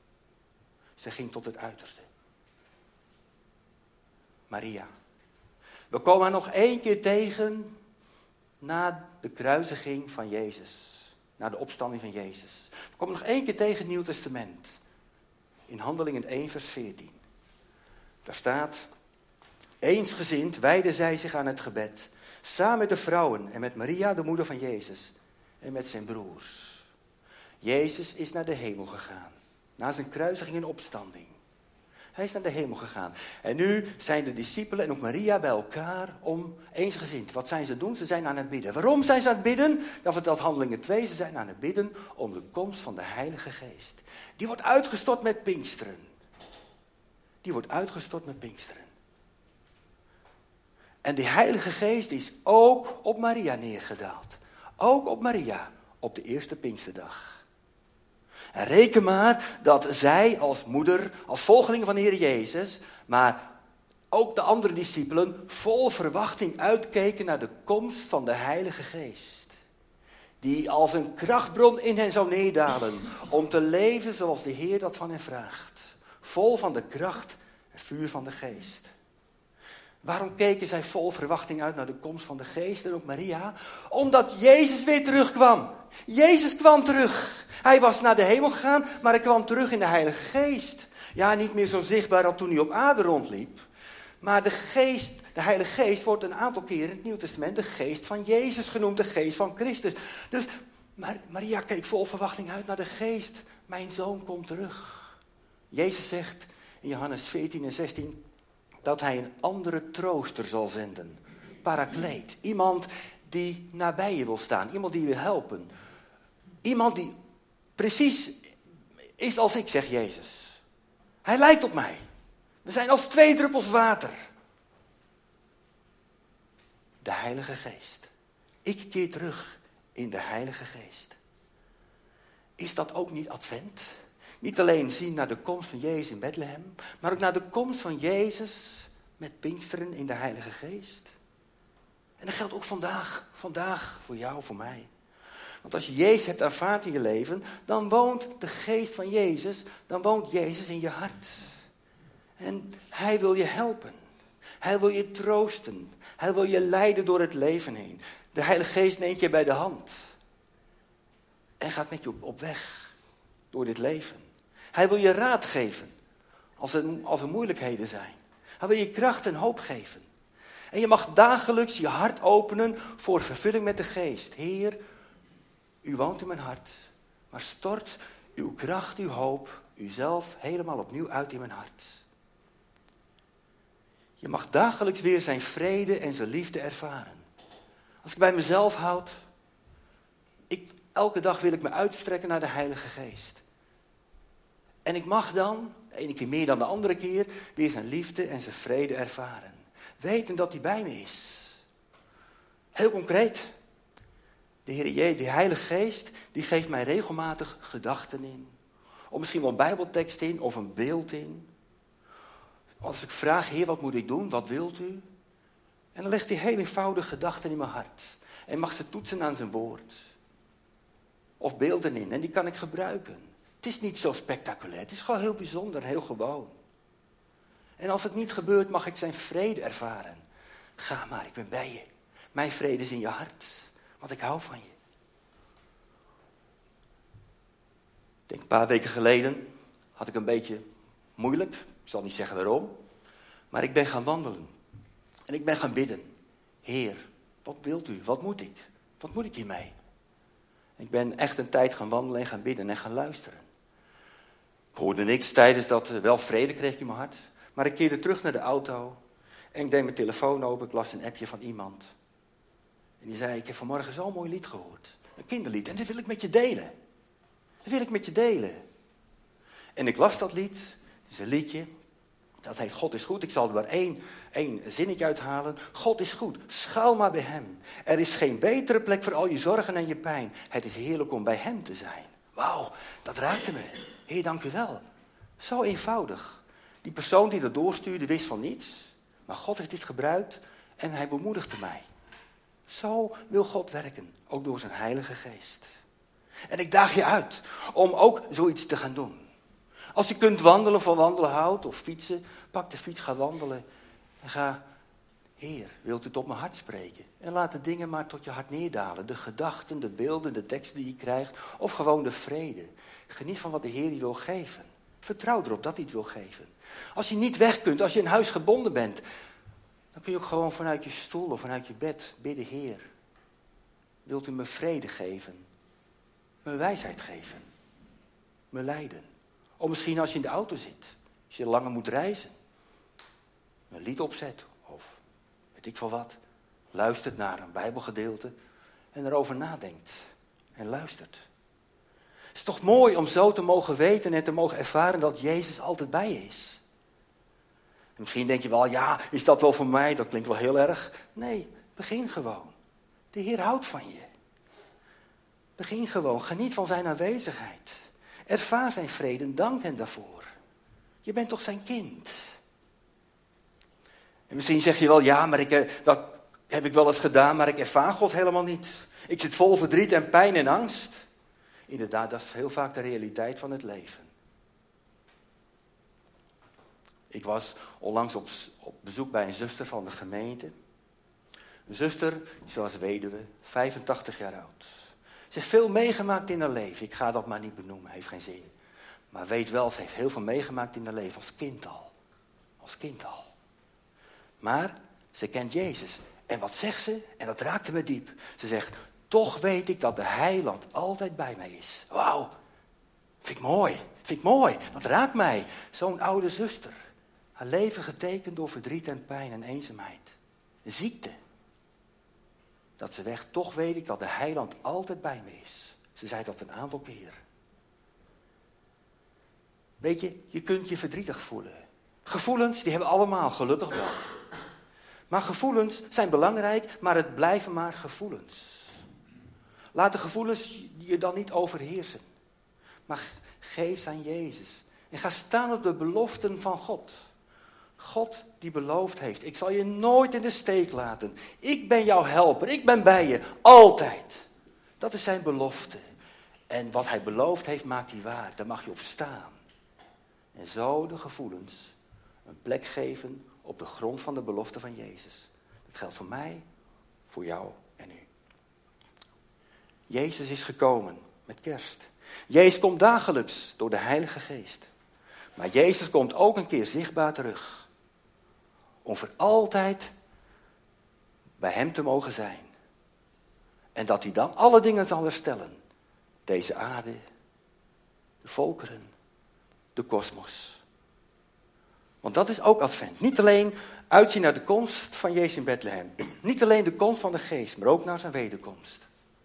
Maria. We komen haar nog 1 keer tegen na de kruisiging van Jezus. Na de opstanding van Jezus. We komen nog 1 keer tegen het Nieuw Testament. In Handelingen 1 vers 14. Daar staat: eensgezind wijden zij zich aan het gebed. Samen met de vrouwen en met Maria, de moeder van Jezus. En met zijn broers. Jezus is naar de hemel gegaan. Na zijn kruisiging en opstanding. Hij is naar de hemel gegaan. En nu zijn de discipelen en ook Maria bij elkaar om eensgezind. Wat zijn ze doen? Ze zijn aan het bidden. Waarom zijn ze aan het bidden? Dan vertelt Handelingen 2. Ze zijn aan het bidden om de komst van de Heilige Geest. Die wordt uitgestort met Pinksteren. En die Heilige Geest is ook op Maria neergedaald. Ook op Maria op de eerste Pinksterdag. En reken maar dat zij als moeder, als volgelingen van de Heer Jezus, maar ook de andere discipelen vol verwachting uitkeken naar de komst van de Heilige Geest. Die als een krachtbron in hen zou neerdalen om te leven zoals de Heer dat van hen vraagt. Vol van de kracht en vuur van de Geest. Waarom keken zij vol verwachting uit naar de komst van de Geest en ook Maria? Omdat Jezus weer terugkwam. Jezus kwam terug. Hij was naar de hemel gegaan, maar hij kwam terug in de Heilige Geest. Ja, niet meer zo zichtbaar als toen hij op aarde rondliep. Maar de Heilige Geest wordt een aantal keren in het Nieuw Testament de Geest van Jezus genoemd, de Geest van Christus. Dus Maria keek vol verwachting uit naar de Geest. Mijn zoon komt terug. Jezus zegt in Johannes 14 en 16... dat hij een andere trooster zal zenden. Parakleet. Iemand die nabij je wil staan. Iemand die je wil helpen. Iemand die precies is als ik, zegt Jezus. Hij lijkt op mij. We zijn als 2 druppels water. De Heilige Geest. Ik keer terug in de Heilige Geest. Is dat ook niet Advent? Niet alleen zien naar de komst van Jezus in Bethlehem, maar ook naar de komst van Jezus met Pinksteren in de Heilige Geest. En dat geldt ook vandaag voor jou, voor mij. Want als je Jezus hebt aanvaard in je leven, dan woont de Geest van Jezus, dan woont Jezus in je hart. En Hij wil je helpen. Hij wil je troosten. Hij wil je leiden door het leven heen. De Heilige Geest neemt je bij de hand. En gaat met je op weg door dit leven. Hij wil je raad geven als er moeilijkheden zijn. Hij wil je kracht en hoop geven. En je mag dagelijks je hart openen voor vervulling met de Geest. Heer, u woont in mijn hart. Maar stort uw kracht, uw hoop, uzelf helemaal opnieuw uit in mijn hart. Je mag dagelijks weer zijn vrede en zijn liefde ervaren. Als ik bij mezelf houd, elke dag wil ik me uitstrekken naar de Heilige Geest. En ik mag dan, de ene keer meer dan de andere keer, weer zijn liefde en zijn vrede ervaren. Weten dat hij bij me is. Heel concreet. De Heilige Geest, die geeft mij regelmatig gedachten in. Of misschien wel een bijbeltekst in, of een beeld in. Als ik vraag, Heer, wat moet ik doen? Wat wilt u? En dan legt hij heel eenvoudig gedachten in mijn hart. En mag ze toetsen aan zijn woord. Of beelden in, en die kan ik gebruiken. Het is niet zo spectaculair, het is gewoon heel bijzonder, heel gewoon. En als het niet gebeurt, mag ik zijn vrede ervaren. Ga maar, ik ben bij je. Mijn vrede is in je hart, want ik hou van je. Ik denk een paar weken geleden had ik een beetje moeilijk. Ik zal niet zeggen waarom. Maar ik ben gaan wandelen. En ik ben gaan bidden. Heer, wat wilt u? Wat moet ik? Wat moet ik hiermee? Ik ben echt een tijd gaan wandelen en gaan bidden en gaan luisteren. Ik hoorde niks tijdens dat, wel vrede kreeg ik in mijn hart. Maar ik keerde terug naar de auto en ik deed mijn telefoon open. Ik las een appje van iemand. En die zei, ik heb vanmorgen zo'n mooi lied gehoord. Een kinderlied en dit wil ik met je delen. Dat wil ik met je delen. En ik las dat lied. Het is een liedje. Dat heet God is goed. Ik zal er maar één zinnetje uithalen. God is goed. Schuil maar bij hem. Er is geen betere plek voor al je zorgen en je pijn. Het is heerlijk om bij hem te zijn. Wauw, dat raakte me. Heer, dank u wel. Zo eenvoudig. Die persoon die dat doorstuurde wist van niets. Maar God heeft dit gebruikt en hij bemoedigde mij. Zo wil God werken. Ook door zijn Heilige Geest. En ik daag je uit om ook zoiets te gaan doen. Als je kunt wandelen, van wandelen houdt of fietsen, pak de fiets, ga wandelen. En ga, Heer, wilt u het op mijn hart spreken? En laat de dingen maar tot je hart neerdalen. De gedachten, de beelden, de teksten die je krijgt. Of gewoon de vrede. Geniet van wat de Heer je wil geven. Vertrouw erop dat hij het wil geven. Als je niet weg kunt, als je in huis gebonden bent, dan kun je ook gewoon vanuit je stoel of vanuit je bed bidden, Heer. Wilt u me vrede geven? Me wijsheid geven? Me leiden? Of misschien als je in de auto zit, als je langer moet reizen, een lied opzet of weet ik veel wat, luistert naar een bijbelgedeelte en erover nadenkt en luistert. Het is toch mooi om zo te mogen weten en te mogen ervaren dat Jezus altijd bij je is. En misschien denk je wel, ja, is dat wel voor mij? Dat klinkt wel heel erg. Nee, begin gewoon. De Heer houdt van je. Begin gewoon, geniet van zijn aanwezigheid. Ervaar zijn vrede en dank hem daarvoor. Je bent toch zijn kind. En misschien zeg je wel, ja, maar dat heb ik wel eens gedaan, maar ik ervaar God helemaal niet. Ik zit vol verdriet en pijn en angst. Inderdaad, dat is heel vaak de realiteit van het leven. Ik was onlangs op bezoek bij een zuster van de gemeente. Een zuster, zoals weduwe, 85 jaar oud. Ze heeft veel meegemaakt in haar leven. Ik ga dat maar niet benoemen, heeft geen zin. Maar weet wel, ze heeft heel veel meegemaakt in haar leven als kind al. Als kind al. Maar ze kent Jezus. En wat zegt ze? En dat raakte me diep. Ze zegt, toch weet ik dat de Heiland altijd bij mij is. Wauw, vind ik mooi. Vind ik mooi. Dat raakt mij. Zo'n oude zuster. Haar leven getekend door verdriet en pijn en eenzaamheid. Ziekte. Dat ze weg, toch weet ik dat de Heiland altijd bij me is. Ze zei dat een aantal keer. Weet je, je kunt je verdrietig voelen. Gevoelens, die hebben we allemaal, gelukkig wel. Maar gevoelens zijn belangrijk, maar het blijven maar gevoelens. Laat de gevoelens je dan niet overheersen. Maar geef ze aan Jezus. En ga staan op de beloften van God. God die beloofd heeft, ik zal je nooit in de steek laten. Ik ben jouw helper, ik ben bij je, altijd. Dat is zijn belofte. En wat hij beloofd heeft, maakt hij waar. Daar mag je op staan. En zo de gevoelens een plek geven op de grond van de belofte van Jezus. Dat geldt voor mij, voor jou en u. Jezus is gekomen met kerst. Jezus komt dagelijks door de Heilige Geest. Maar Jezus komt ook een keer zichtbaar terug. Om voor altijd bij hem te mogen zijn. En dat hij dan alle dingen zal herstellen. Deze aarde, de volkeren, de kosmos. Want dat is ook Advent. Niet alleen uitzien naar de komst van Jezus in Bethlehem. Niet alleen de komst van de Geest, maar ook naar zijn wederkomst.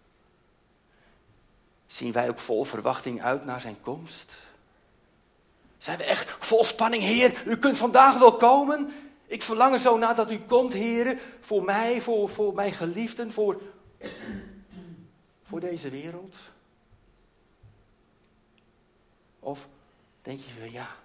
Zien wij ook vol verwachting uit naar zijn komst? Zijn we echt vol spanning, Heer, u kunt vandaag wel komen? Ik verlang er zo naar dat u komt, Heer, voor mij, voor mijn geliefden, voor deze wereld. Of denk je van ja,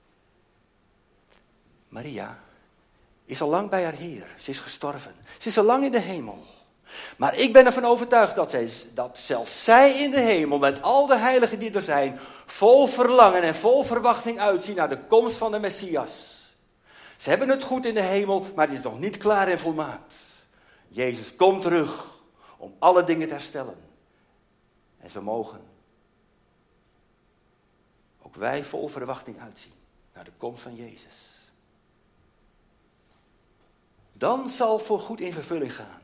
Maria is al lang bij haar Heer. Ze is gestorven. Ze is al lang in de hemel. Maar ik ben ervan overtuigd dat zelfs zij in de hemel, met al de heiligen die er zijn, vol verlangen en vol verwachting uitzien naar de komst van de Messias. Ze hebben het goed in de hemel, maar het is nog niet klaar en volmaakt. Jezus komt terug om alle dingen te herstellen. En zo mogen ook wij vol verwachting uitzien naar de komst van Jezus. Dan zal voorgoed in vervulling gaan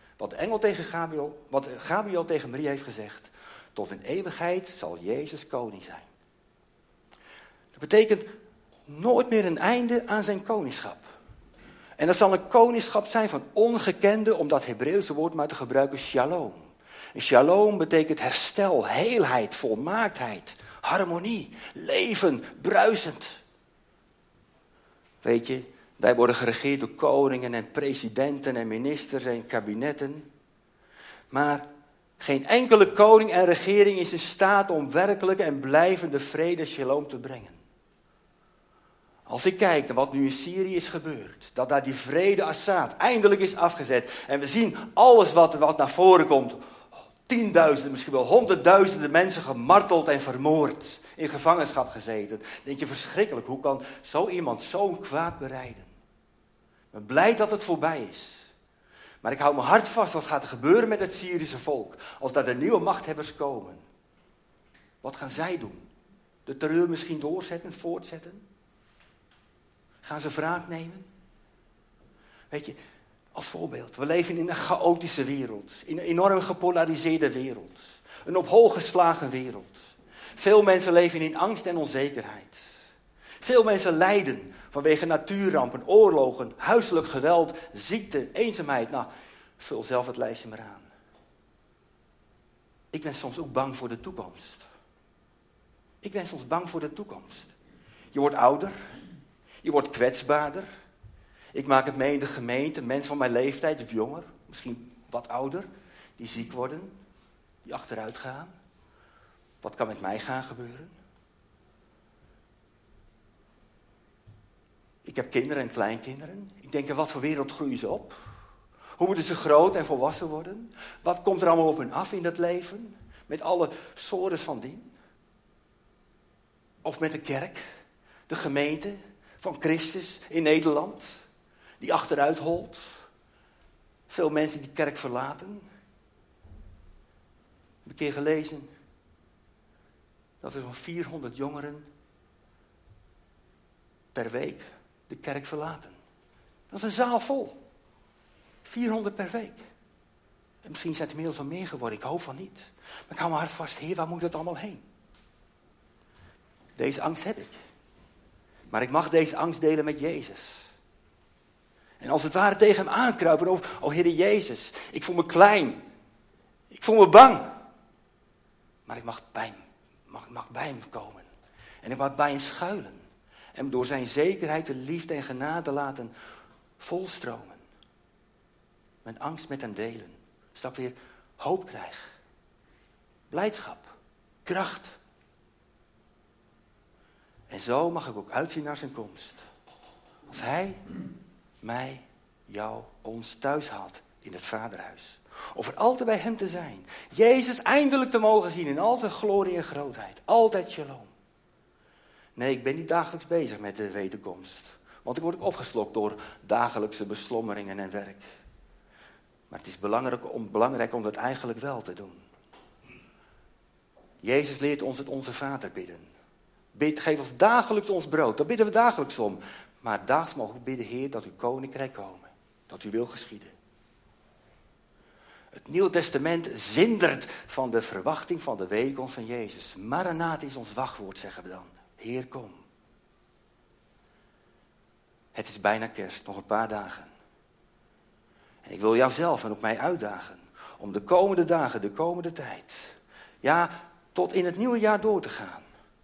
wat Gabriel tegen Maria heeft gezegd. Tot in eeuwigheid zal Jezus koning zijn. Dat betekent nooit meer een einde aan zijn koningschap. En dat zal een koningschap zijn van ongekende, om dat Hebreeuwse woord maar te gebruiken, shalom. En shalom betekent herstel, heelheid, volmaaktheid, harmonie, leven, bruisend. Weet je, wij worden geregeerd door koningen en presidenten en ministers en kabinetten. Maar geen enkele koning en regering is in staat om werkelijke en blijvende vrede, shalom te brengen. Als ik kijk naar wat nu in Syrië is gebeurd, dat daar die vrede Assad eindelijk is afgezet. En we zien alles wat naar voren komt. Tienduizenden, misschien wel honderdduizenden mensen gemarteld en vermoord. In gevangenschap gezeten. Dan denk je verschrikkelijk, hoe kan zo iemand zo'n kwaad bereiden? Ik ben blij dat het voorbij is. Maar ik hou mijn hart vast, wat gaat er gebeuren met het Syrische volk? Als daar de nieuwe machthebbers komen. Wat gaan zij doen? De terreur misschien doorzetten, voortzetten? Gaan ze wraak nemen? Weet je, als voorbeeld. We leven in een chaotische wereld. In een enorm gepolariseerde wereld. Een op hol geslagen wereld. Veel mensen leven in angst en onzekerheid. Veel mensen lijden vanwege natuurrampen, oorlogen, huiselijk geweld, ziekte, eenzaamheid. Nou, vul zelf het lijstje maar aan. Ik ben soms ook bang voor de toekomst. Ik ben soms bang voor de toekomst. Je wordt ouder. Je wordt kwetsbaarder. Ik maak het mee in de gemeente. Mensen van mijn leeftijd of jonger, misschien wat ouder, die ziek worden, die achteruit gaan. Wat kan met mij gaan gebeuren? Ik heb kinderen en kleinkinderen. Ik denk, in wat voor wereld groeien ze op? Hoe moeten ze groot en volwassen worden? Wat komt er allemaal op hun af in dat leven? Met alle sores van dien. Of met de kerk, de gemeente van Christus in Nederland, die achteruit holt. Veel mensen die kerk verlaten. Ik heb een keer gelezen dat er zo'n 400 jongeren per week de kerk verlaten. Dat is een zaal vol. 400 per week. En misschien zijn het inmiddels wel meer geworden, ik hoop van niet. Maar ik hou mijn hart vast, Heer, waar moet dat allemaal heen? Deze angst heb ik. Maar ik mag deze angst delen met Jezus. En als het ware tegen hem aankruipen over, oh Heer Jezus, ik voel me klein. Ik voel me bang. Maar ik mag bij hem komen. En ik mag bij hem schuilen. En door zijn zekerheid de liefde en genade laten volstromen. Mijn angst met hem delen. Zodat ik weer hoop krijg. Blijdschap. Kracht. En zo mag ik ook uitzien naar zijn komst. Als hij mij, jou, ons thuis haalt in het vaderhuis. Of er altijd bij hem te zijn. Jezus eindelijk te mogen zien in al zijn glorie en grootheid. Altijd shalom. Nee, ik ben niet dagelijks bezig met de wederkomst. Want ik word ook opgeslokt door dagelijkse beslommeringen en werk. Maar het is belangrijk om dat eigenlijk wel te doen. Jezus leert ons het onze Vader bidden. Geef ons dagelijks ons brood. Daar bidden we dagelijks om. Maar daags mogen we bidden, Heer, dat uw koninkrijk komen. Dat uw wil geschieden. Het Nieuwe Testament zindert van de verwachting van de wederkomst van Jezus. Maranatha is ons wachtwoord, zeggen we dan. Heer, kom. Het is bijna kerst, nog een paar dagen. En ik wil jouzelf en ook mij uitdagen om de komende dagen, de komende tijd, ja, tot in het nieuwe jaar door te gaan.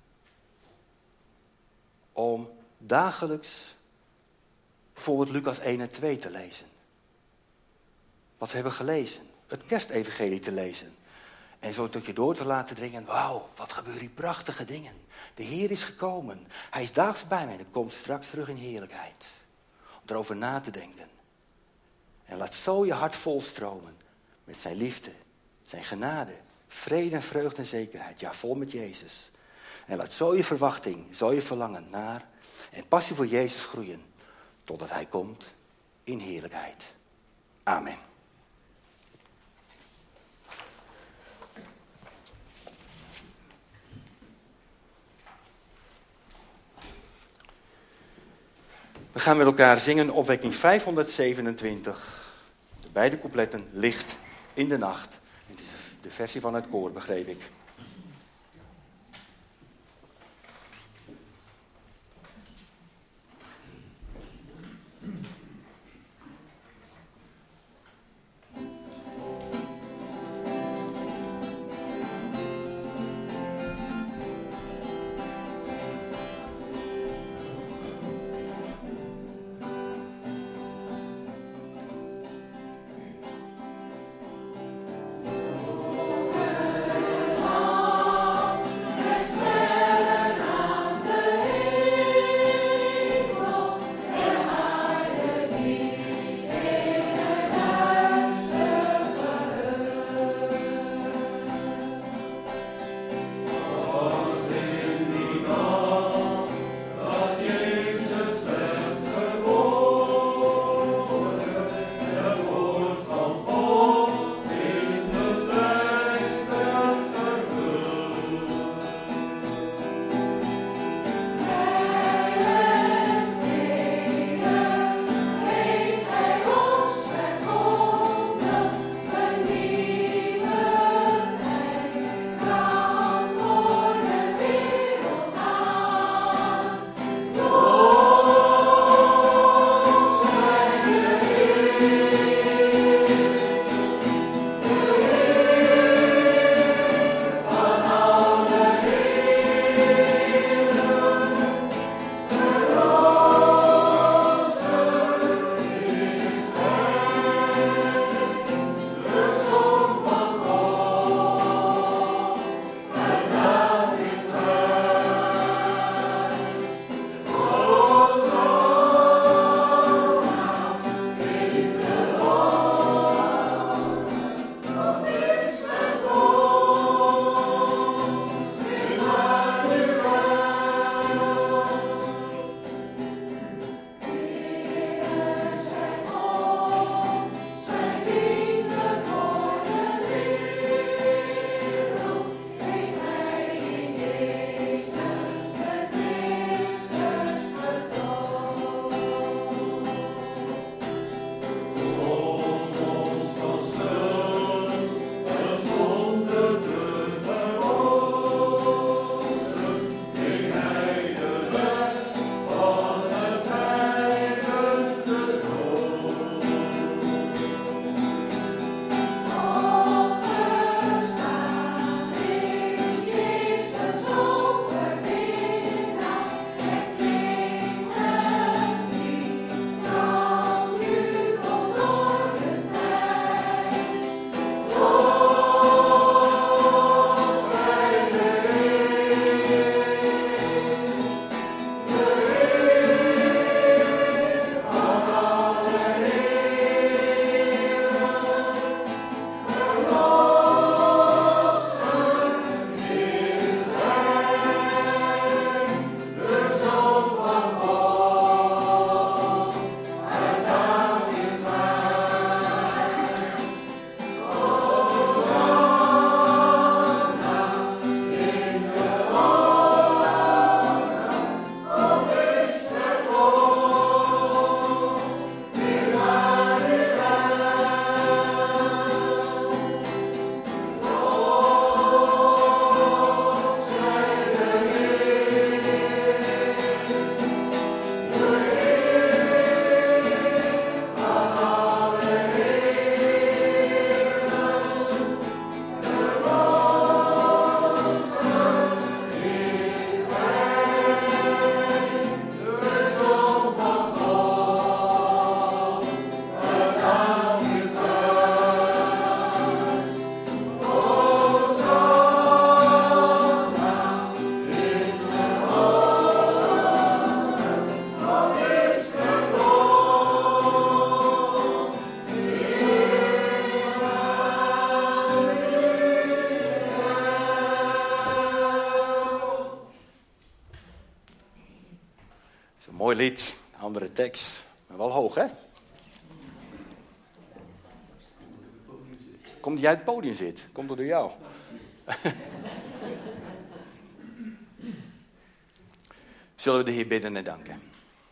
Om dagelijks bijvoorbeeld Lucas 1 en 2 te lezen. Wat we hebben gelezen. Het kerstevangelie te lezen. En zo tot je door te laten dringen. Wauw, wat gebeuren hier prachtige dingen. De Heer is gekomen. Hij is daags bij mij en komt straks terug in heerlijkheid. Om erover na te denken. En laat zo je hart volstromen. Met zijn liefde, zijn genade, vrede en vreugde en zekerheid. Ja, vol met Jezus. En laat zo je verwachting, zo je verlangen naar en passie voor Jezus groeien. Totdat hij komt in heerlijkheid. Amen. We gaan met elkaar zingen opwekking 527. De beide coupletten Licht in de nacht. Het is de versie van het koor, begreep ik. Oh, Mooi lied, andere tekst, maar wel hoog, hè? Komt jij het podium zit? Komt dat door jou? Zullen we de Heer bidden en danken.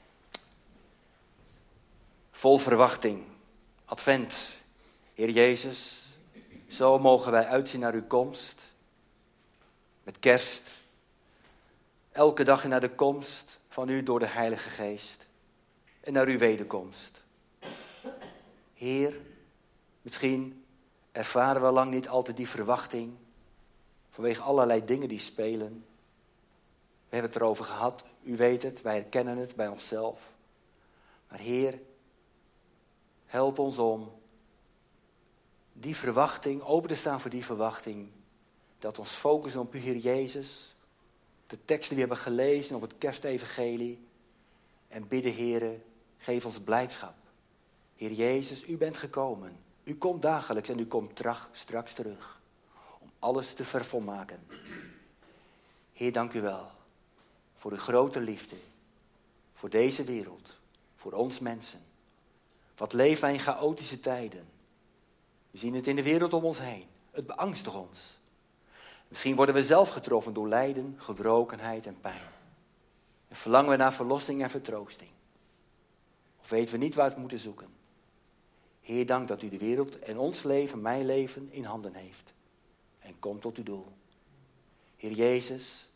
Vol verwachting, advent, Heer Jezus, zo mogen wij uitzien naar uw komst. Met kerst, elke dag naar de komst van u door de Heilige Geest. En naar uw wederkomst. Heer, misschien ervaren we lang niet altijd die verwachting. Vanwege allerlei dingen die spelen. We hebben het erover gehad, u weet het, wij herkennen het bij onszelf. Maar Heer, help ons om die verwachting, open te staan voor die verwachting. Dat ons focussen op u, Heer Jezus. De teksten die we hebben gelezen op het kerstevangelie. En bidden, Heer, geef ons blijdschap. Heer Jezus, u bent gekomen. U komt dagelijks en u komt straks terug. Om alles te vervolmaken. Heer, dank u wel. Voor uw grote liefde. Voor deze wereld. Voor ons mensen. Wat leven wij in chaotische tijden. We zien het in de wereld om ons heen. Het beangstigt ons. Misschien worden we zelf getroffen door lijden, gebrokenheid en pijn. En verlangen we naar verlossing en vertroosting. Of weten we niet waar we het moeten zoeken. Heer, dank dat u de wereld en ons leven, mijn leven, in handen heeft. En komt tot uw doel. Heer Jezus,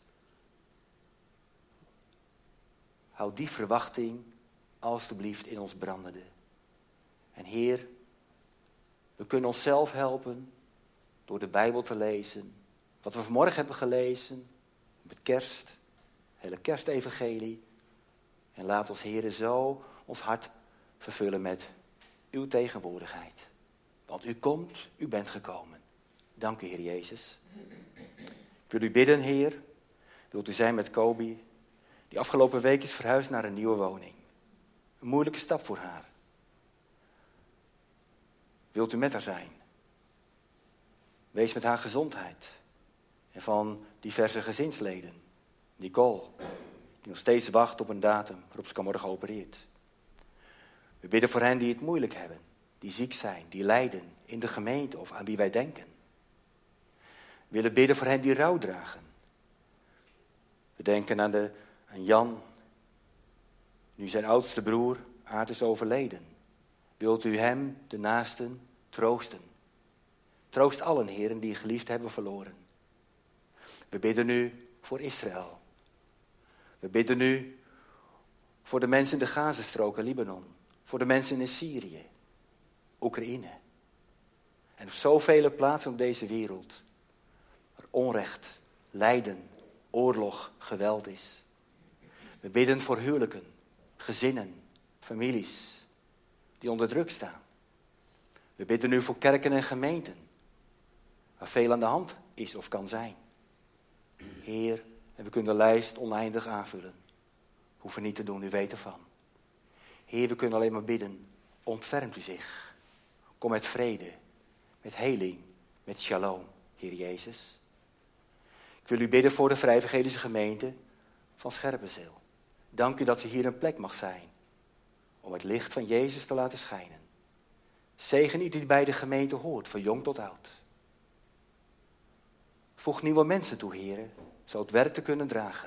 houd die verwachting alstublieft in ons brandende. En Heer, we kunnen onszelf helpen door de Bijbel te lezen. Wat we vanmorgen hebben gelezen met kerst, hele kerstevangelie. En laat ons, Heer, zo ons hart vervullen met uw tegenwoordigheid. Want u komt, u bent gekomen. Dank u, Heer Jezus. Ik wil u bidden, Heer, wilt u zijn met Kobi, die afgelopen week is verhuisd naar een nieuwe woning. Een moeilijke stap voor haar. Wilt u met haar zijn? Wees met haar gezondheid. En van diverse gezinsleden. Nicole, die nog steeds wacht op een datum waarop ze kan worden geopereerd. We bidden voor hen die het moeilijk hebben. Die ziek zijn, die lijden in de gemeente of aan wie wij denken. We willen bidden voor hen die rouw dragen. We denken aan Jan. Nu zijn oudste broer Aart is overleden. Wilt u hem, de naasten, troosten. Troost allen, heren, die geliefd hebben verloren. We bidden nu voor Israël. We bidden nu voor de mensen in de Gazastrook en Libanon. Voor de mensen in Syrië, Oekraïne. En op zoveel plaatsen op deze wereld. Waar onrecht, lijden, oorlog, geweld is. We bidden voor huwelijken, gezinnen, families die onder druk staan. We bidden nu voor kerken en gemeenten. Waar veel aan de hand is of kan zijn. Heer, en we kunnen de lijst oneindig aanvullen. Hoeven niet te doen, u weet ervan. Heer, we kunnen alleen maar bidden. Ontfermt u zich. Kom met vrede, met heling, met shalom, Heer Jezus. Ik wil u bidden voor de Vrij Evangelische Gemeente van Scherpenzeel. Dank u dat ze hier een plek mag zijn. Om het licht van Jezus te laten schijnen. Zegen ieder die bij de gemeente hoort, van jong tot oud. Voeg nieuwe mensen toe, heren, zo het werk te kunnen dragen.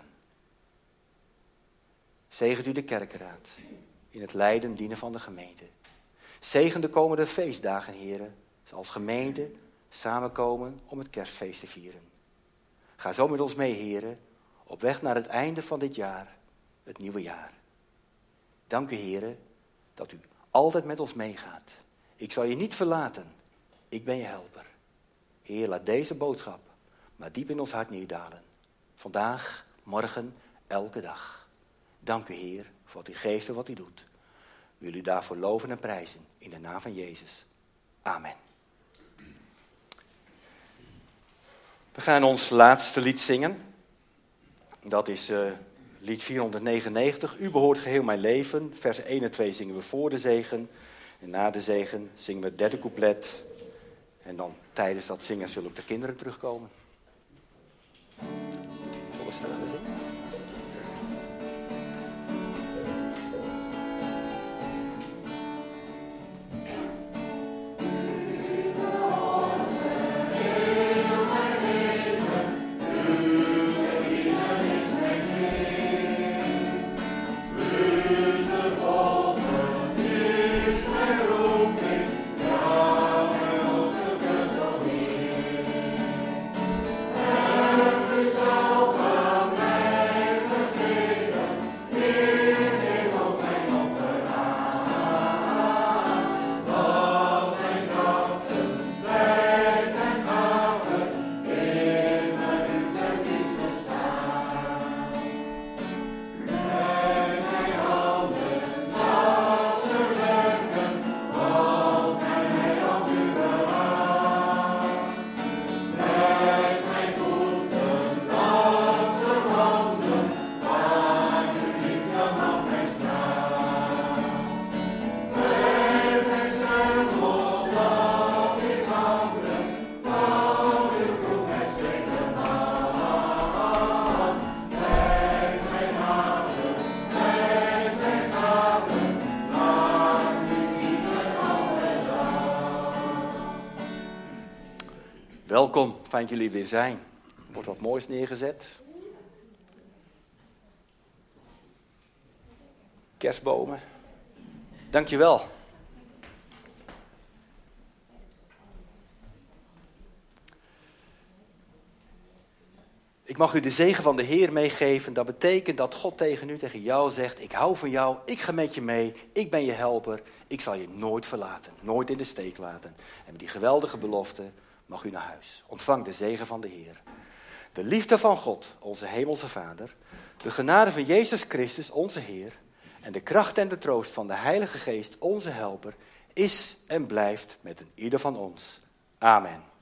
Zegent u de kerkenraad in het leiden en dienen van de gemeente. Zegen de komende feestdagen, heren, als gemeente samenkomen om het kerstfeest te vieren. Ga zo met ons mee, heren, op weg naar het einde van dit jaar, het nieuwe jaar. Dank u, heren, dat u altijd met ons meegaat. Ik zal je niet verlaten, ik ben je helper. Heer, laat deze boodschap maar diep in ons hart neerdalen. Vandaag, morgen, elke dag. Dank u, Heer, voor wat u geeft en wat u doet. We willen u daarvoor loven en prijzen in de naam van Jezus. Amen. We gaan ons laatste lied zingen. Dat is lied 499. U behoort geheel mijn leven. Vers 1 en 2 zingen we voor de zegen. En na de zegen zingen we het derde couplet. En dan tijdens dat zingen zullen ook de kinderen terugkomen. Zullen we staan en zingen? welkom. Fijn dat jullie weer zijn. Er wordt wat moois neergezet. Kerstbomen. Dankjewel. Ik mag u de zegen van de Heer meegeven. Dat betekent dat God tegen jou zegt, ik hou van jou, ik ga met je mee, ik ben je helper. Ik zal je nooit verlaten, nooit in de steek laten. En met die geweldige belofte mag u naar huis. Ontvang de zegen van de Heer. De liefde van God, onze hemelse Vader, de genade van Jezus Christus, onze Heer, en de kracht en de troost van de Heilige Geest, onze helper, is en blijft met een ieder van ons. Amen.